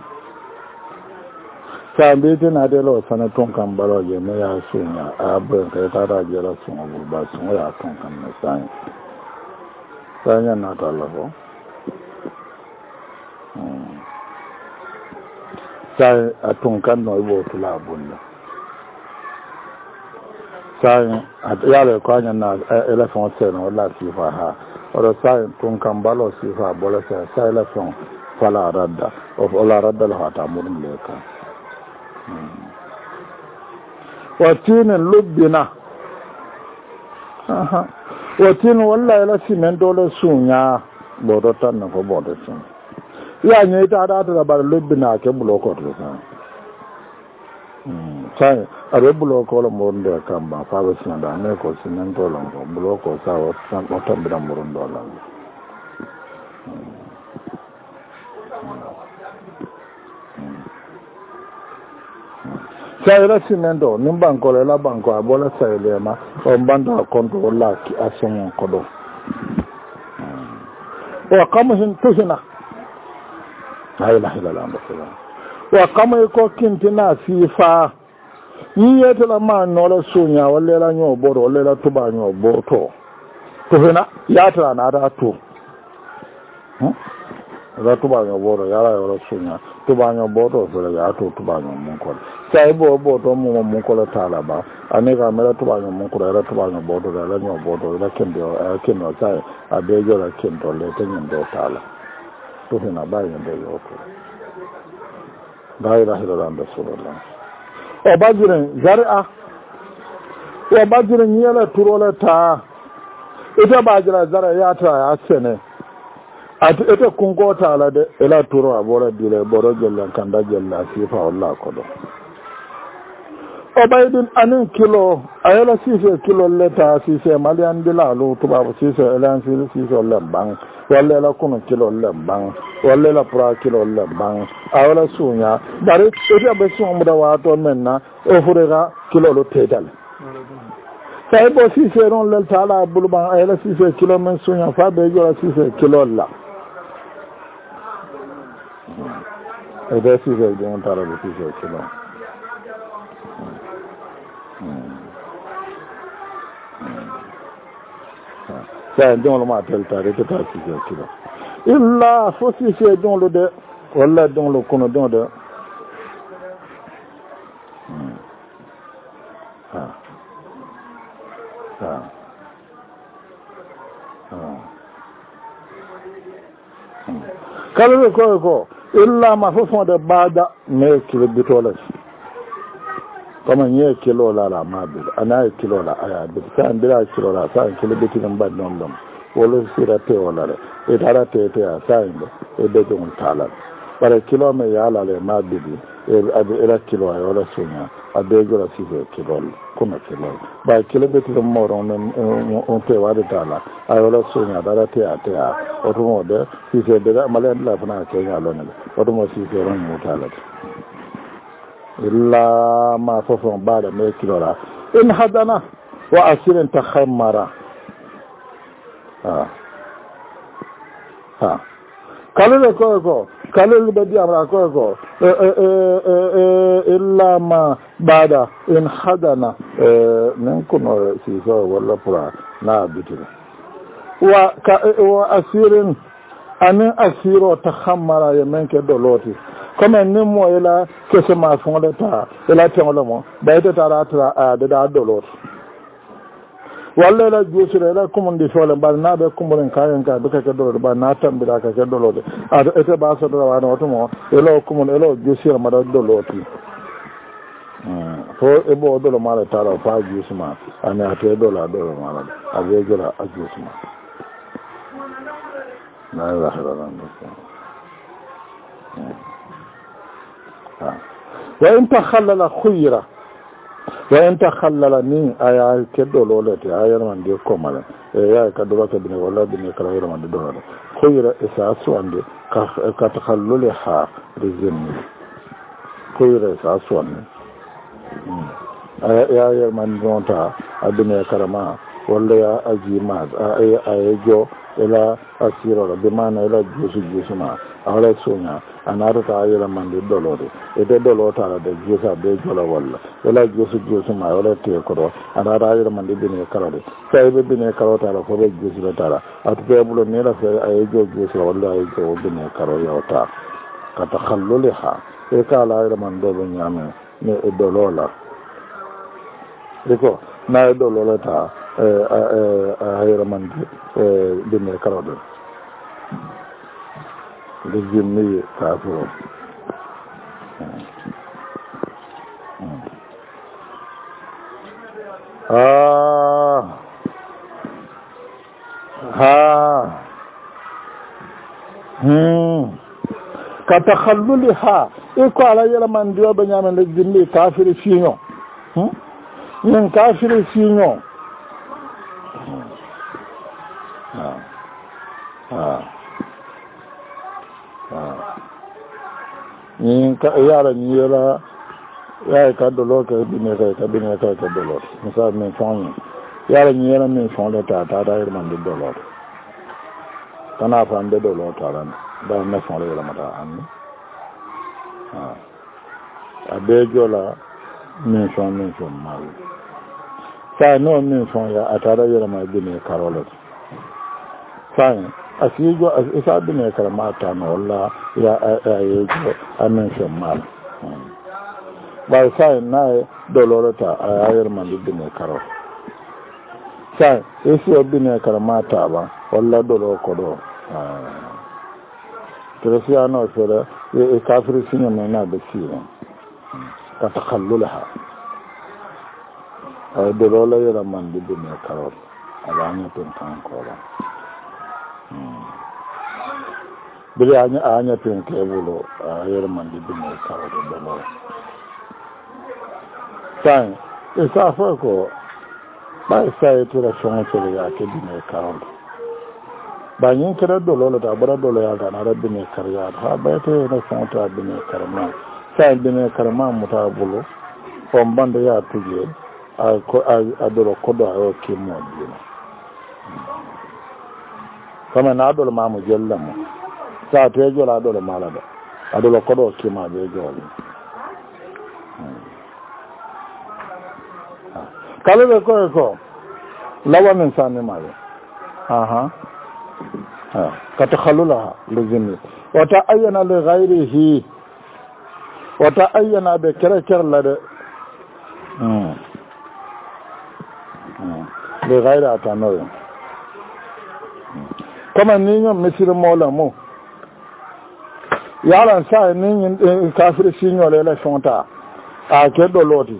sambe te na de lo sana ton kan balo je me ya sunya abin ka ta da je la sun abu ba sun ya ton kan na sai sanya na ta labo sai atun kan no ibo tula bunna sai yale ko anya na elephant sen wala sifa ha ora sai tun kan balo sifa bola sai sai elephant fala radda o la radda la hata mun leka watin lubbina aha watin wallahi la simen dole sunya bodo tan na ko bodo sun ya ne ta da da bar lubbina ke bloko to sai sai abe bloko lo monde kamba fa be sin da ne ko sin to lo bloko sa o san o tan bidam murundo la sai la simendo nim banko la banko abola sai le ma o banda konto la ki asun ko do wa qamhin tusna la ilaha illallah wa qamay ko kintina sifa ni yeto la ma no la sunya wala la nyo bodo wala la tuba nyo boto tusna ya tra na da to la tuba nyo bodo ya la wala sunya tuba nyo bodo so la ya to tuba nyo mun ko sai bo bo to mu mun ko la tala ba ane ga mera tuba nyo mun ko la tuba nyo bodo la nyo bodo la kendo a kendo sai a be jo la kendo le te nyo do tala to na ba nyo do yo to la ilaha illallah rasulullah o bajiren zar'a o bajiren yela turola ta ita bajira zara ya ta ya sene ati ita kungo ta ala de ila turo abora dile boro jella kanda jella sifa wallahi ko do o baydin anin kilo ayala sise kilo leta sise malian dila lo to baba sise elan sise sise lembang walla la kono kilo lembang walla la pra kilo lembang awala sunya bare ita be sun mu da wato menna o furega kilo lo tetal sai bo si se ron lel tala buluban ay la si se kilo men sunya fa be jora si se kilo la e de si se de tala de si se kilo sai don lo ma tel tare to ta si se kilo illa fo si se don lo de wala don lo kono don de kala ko ko illa ma fo fo de bada me kilo bitolas kama nye kilo la la ma bi ana kilo la aya bi san bila kilo la san kilo bitin ba non non wala sira te wala le e dara te te a san e de don tala para kilo me ya la le ma bi e abi era kilo ay wala sunya abe jora si kilo kuma kilo ba kilo bitin mo ron on te wa de tala ay wala sunya dara te a te a oto de si se de mala la fana ke ya lo ne oto mo si se ron mo tala illa ma fofon bada me kilora in hadana wa asirin takhammara ha ha kalele ko ko kalele be di amra ko ko illa ma bada in hadana nan kuno si so wala pura na bitir wa ka wa asirin anin asiro takhammara yemen ke doloti comme ni mo ila kese ma fon le ta ila tengolo mo ba ite tara tra a de da dolot walla la jusure la comme ndi fole ba na be kumbulen kayen ka be ka dolot ba na tambira ka ka dolot a ite ba so do wa no to mo elo kumun elo jusure ma da doloti mm fo e bo dolo ma la tara fa jusuma ana ate dola dolo ma la a be jora a jusuma na la hada وإن تخلل خيرة وإن تخللني أيا كدو لولتي أيا من دي كمالا أيا كدو لك بني ولا بني كلاير من دي دولا خيرة إساسو عندي كتخللها رزمي خيرة إساسو عندي أيا أيا من دونتا أبني كرما ولا يا أجيمات أيا أيا جو إلى أسيرة بمعنى إلى جوسي جوسي ما أولا سونا anata ta ayira mande dolore ede dolota la de jusa be jola walla wala jusu jusu ma wala te ko anata ayira mande bine karade sai be bine karota la ko be jusu la tara at be bulo ne la fe ay jo jusu walla ay jo bine karo yota ka takhallulha e ka la ayira mande be nyame ne e dolola diko na e dolola ta e ayira mande bine karode de jimmi kafiro ah ha hmm ka takhallulha iko ala yala man dio be nyama de jimmi kafiri fiño hmm nin kafiri fiño ah ah ni ka yara ni yara ya ka dolo ka bine ka ka bine ka ka dolo misa men fon yara ni yara men fon le ta ta da man de dolo kana fa ande dolo ta ran da na fon le mata an ah abe jola men fon men fon mal sa no men fon ya atara yara ma bine karolo sa asijo isa bine karamata no wala ya ayejo amen shemal ba sai na dolorota ayar man bine karo sai isi bine karamata ba wala dolo ko do Cristiano fere e kafiri sinyo na be sire ka takhallulha ay dolo yara man bine karo alanya ton kan ko la bili anya anya pin ke bulo ayere man di bine karo de dolo tan e sa fa ko ba sai to la shon se ya ke bine karo ba yin kira dolo la da bara dolo ya ga na rabbi ne karya ha ba to na shon ta bine karma sai bine karma muta bulo on bande ya tuje a ko a dolo kodo a o ke mo dina kama na dolo ma mu jella mo sa to jo la dolo mala da a dolo kodo ke ma be jo kala be ko ko lawan insan ma aha ha ka takhallulaha lazimi wa ta'ayyana li ghayrihi wa ta'ayyana bi karakar la da hmm le ghayra atanoyo kama ninyo misiri mola mo yalan sa ninyo kafir sinyo le la shonta a kedo loti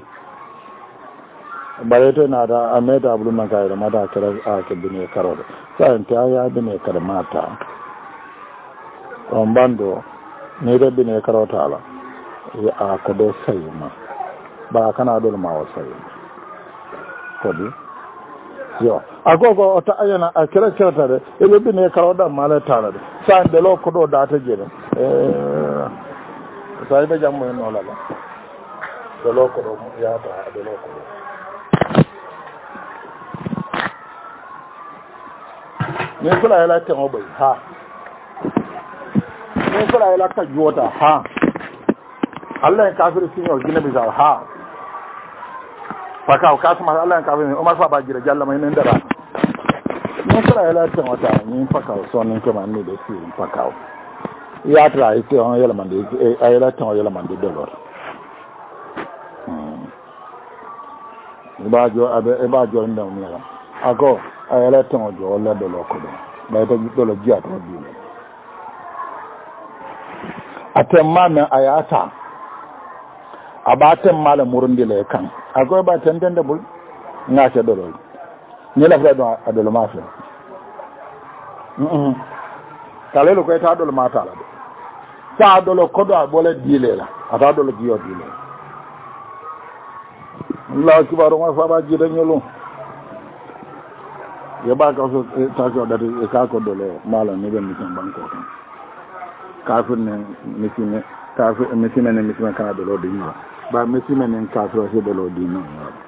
barete na da ameta abulu na kai da mata kara a ke bine karo sai ta ya bine kar mata on bando ne da bine karo ta ala ya a ko do sai ma ba kana dole ma wasai ko di yo agogo ta ayana a kira kira da ile bine karo da mala tara da sai da lo ko do da ta gida eh sai da jammo no la da lo ko do ya ta da lo ko ne kula ya latin obai ha ne kula ya latin juwata ha Allah ya kafir sun yau gina bisa ha faka ka kuma Allah ya kafir ne Umar fa ba gira jalla mai nan da ba ne kula ya latin wata ni faka so nan kuma ne da shi faka ya tra ite on yala mande ay latin on yala mande dollar ba jo abe ba jo nda mi la ako ayala tan ojo wala do loko do ba ta do lo jiya to bi atemma me ayata abatem mala murundi le kan ago ba tenden de bul ngata do lo ni la fa do adolo ma fa mm kale lo ko ta do ma ta la do sa do lo ko do abole dile la ata do lo jiyo dile Allah kibaru ma fa ba ji da nyolo ya ba ka so ta ko da ka ko dole malam ne ben misan banko kan kafin ne misine kafin misine ne misine kana dole da yiwa ba misine ne kafin sai dole da yiwa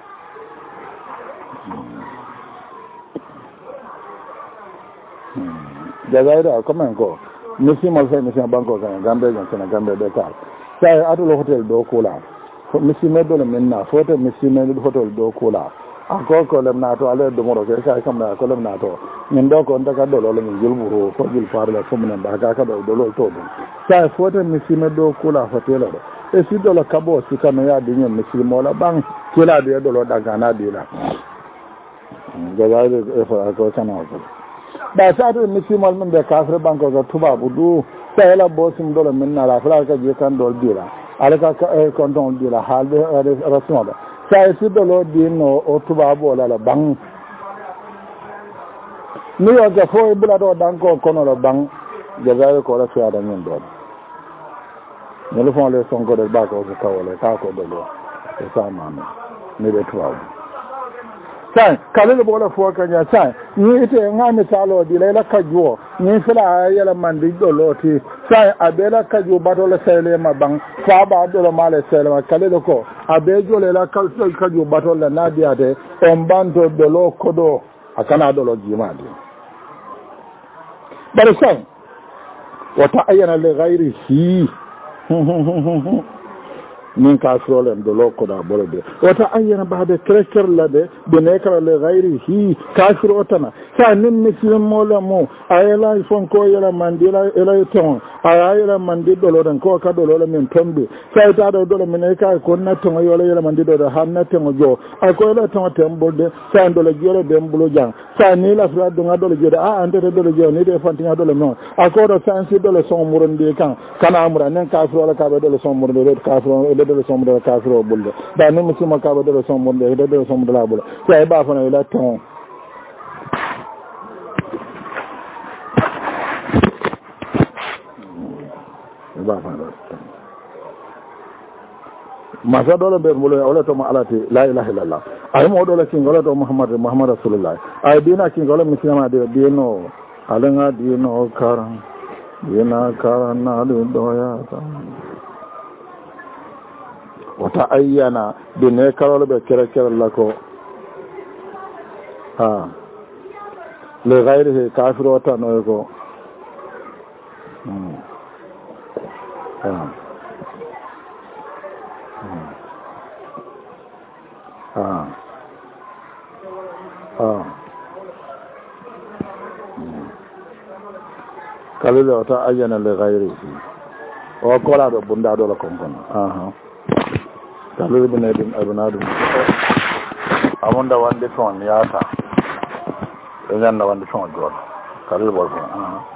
da zaida kuma ko misine sai misine banko kan gambe jan sana gambe da ka sai atulo hotel do kula misine dole minna foto misine hotel do kula akoko lem nato ale do moro ke sai kam na ko lem nato min do ko ndaka do lo min julburo ko jul farla ko min ba ka ka do lo to do sai foto mi sime do kula hotelo do e si do la kabo si kanu ya di nyam mi simo la bang kila de do lo daga na di la gaza de e fa ko kana ko ba sa do mi simo min be kafre banko ga tuba budu sai la bo sim do lo min na la fra ka je kan do di la ala ka ko don di la hal de rasul sai su dolo dino o tuba bola la bang ni yo ga fo bula do danko kono la bang jazaire ko la fiada nyen do ne le fon le son ko de ba ko ka wala ka ko do lo e sa mama ni de tuwa sai kale le bola fo ka nya sai ni ite ngame talo di la ka juo ni fila yala mandi do lo ti sai abela ka ju bato le sele ma bang fa ba do lo male sele ma kale le ko abejo le la ka ka ju bato le na dia de on bando do lo kodo akana do lo jima di bare sai wata ayana le ghairi hi min ka solen do lo kodo bolode wata ayana ba de kreker la de de nekara le ghairi hi kafir otana sa nin muslim mola mo ayela fon ko yela mandila ela ton ayela mandi do lo dan ko ka do lo min tombe sa ta do do min ka ko na ton yola yela mandi do da hanna ton jo ay ko yela ton tembolde sa do lo jere dem bulo jang sa ni la fra do ngado lo jere a ante do lo jere ni de fanti ngado lo non akoro sansi do lo son muronde kan kana amura nen kafir wala ka do lo son muronde kafir do lo son muronde kafir bulde da ni muslim ka do lo son muronde do lo son muronde la bulde sa ba fa na yela ton masa dole be mulo wala to ma alati la ilaha illallah ay mo dole kin wala to muhammad muhammad rasulullah ay dina kin wala mislima de dino alanga dino karan dina karan na do ya ta wata ayyana bi ne karol be kere kere lako ha le ghairihi kafir wata no ko hmm ha ha ha kalile wata ayyana le ghairihi o kola do bunda do la konkon aha kalile bin ibn abnadu amunda wande ton yata ejan da wande ton do kalile bol aha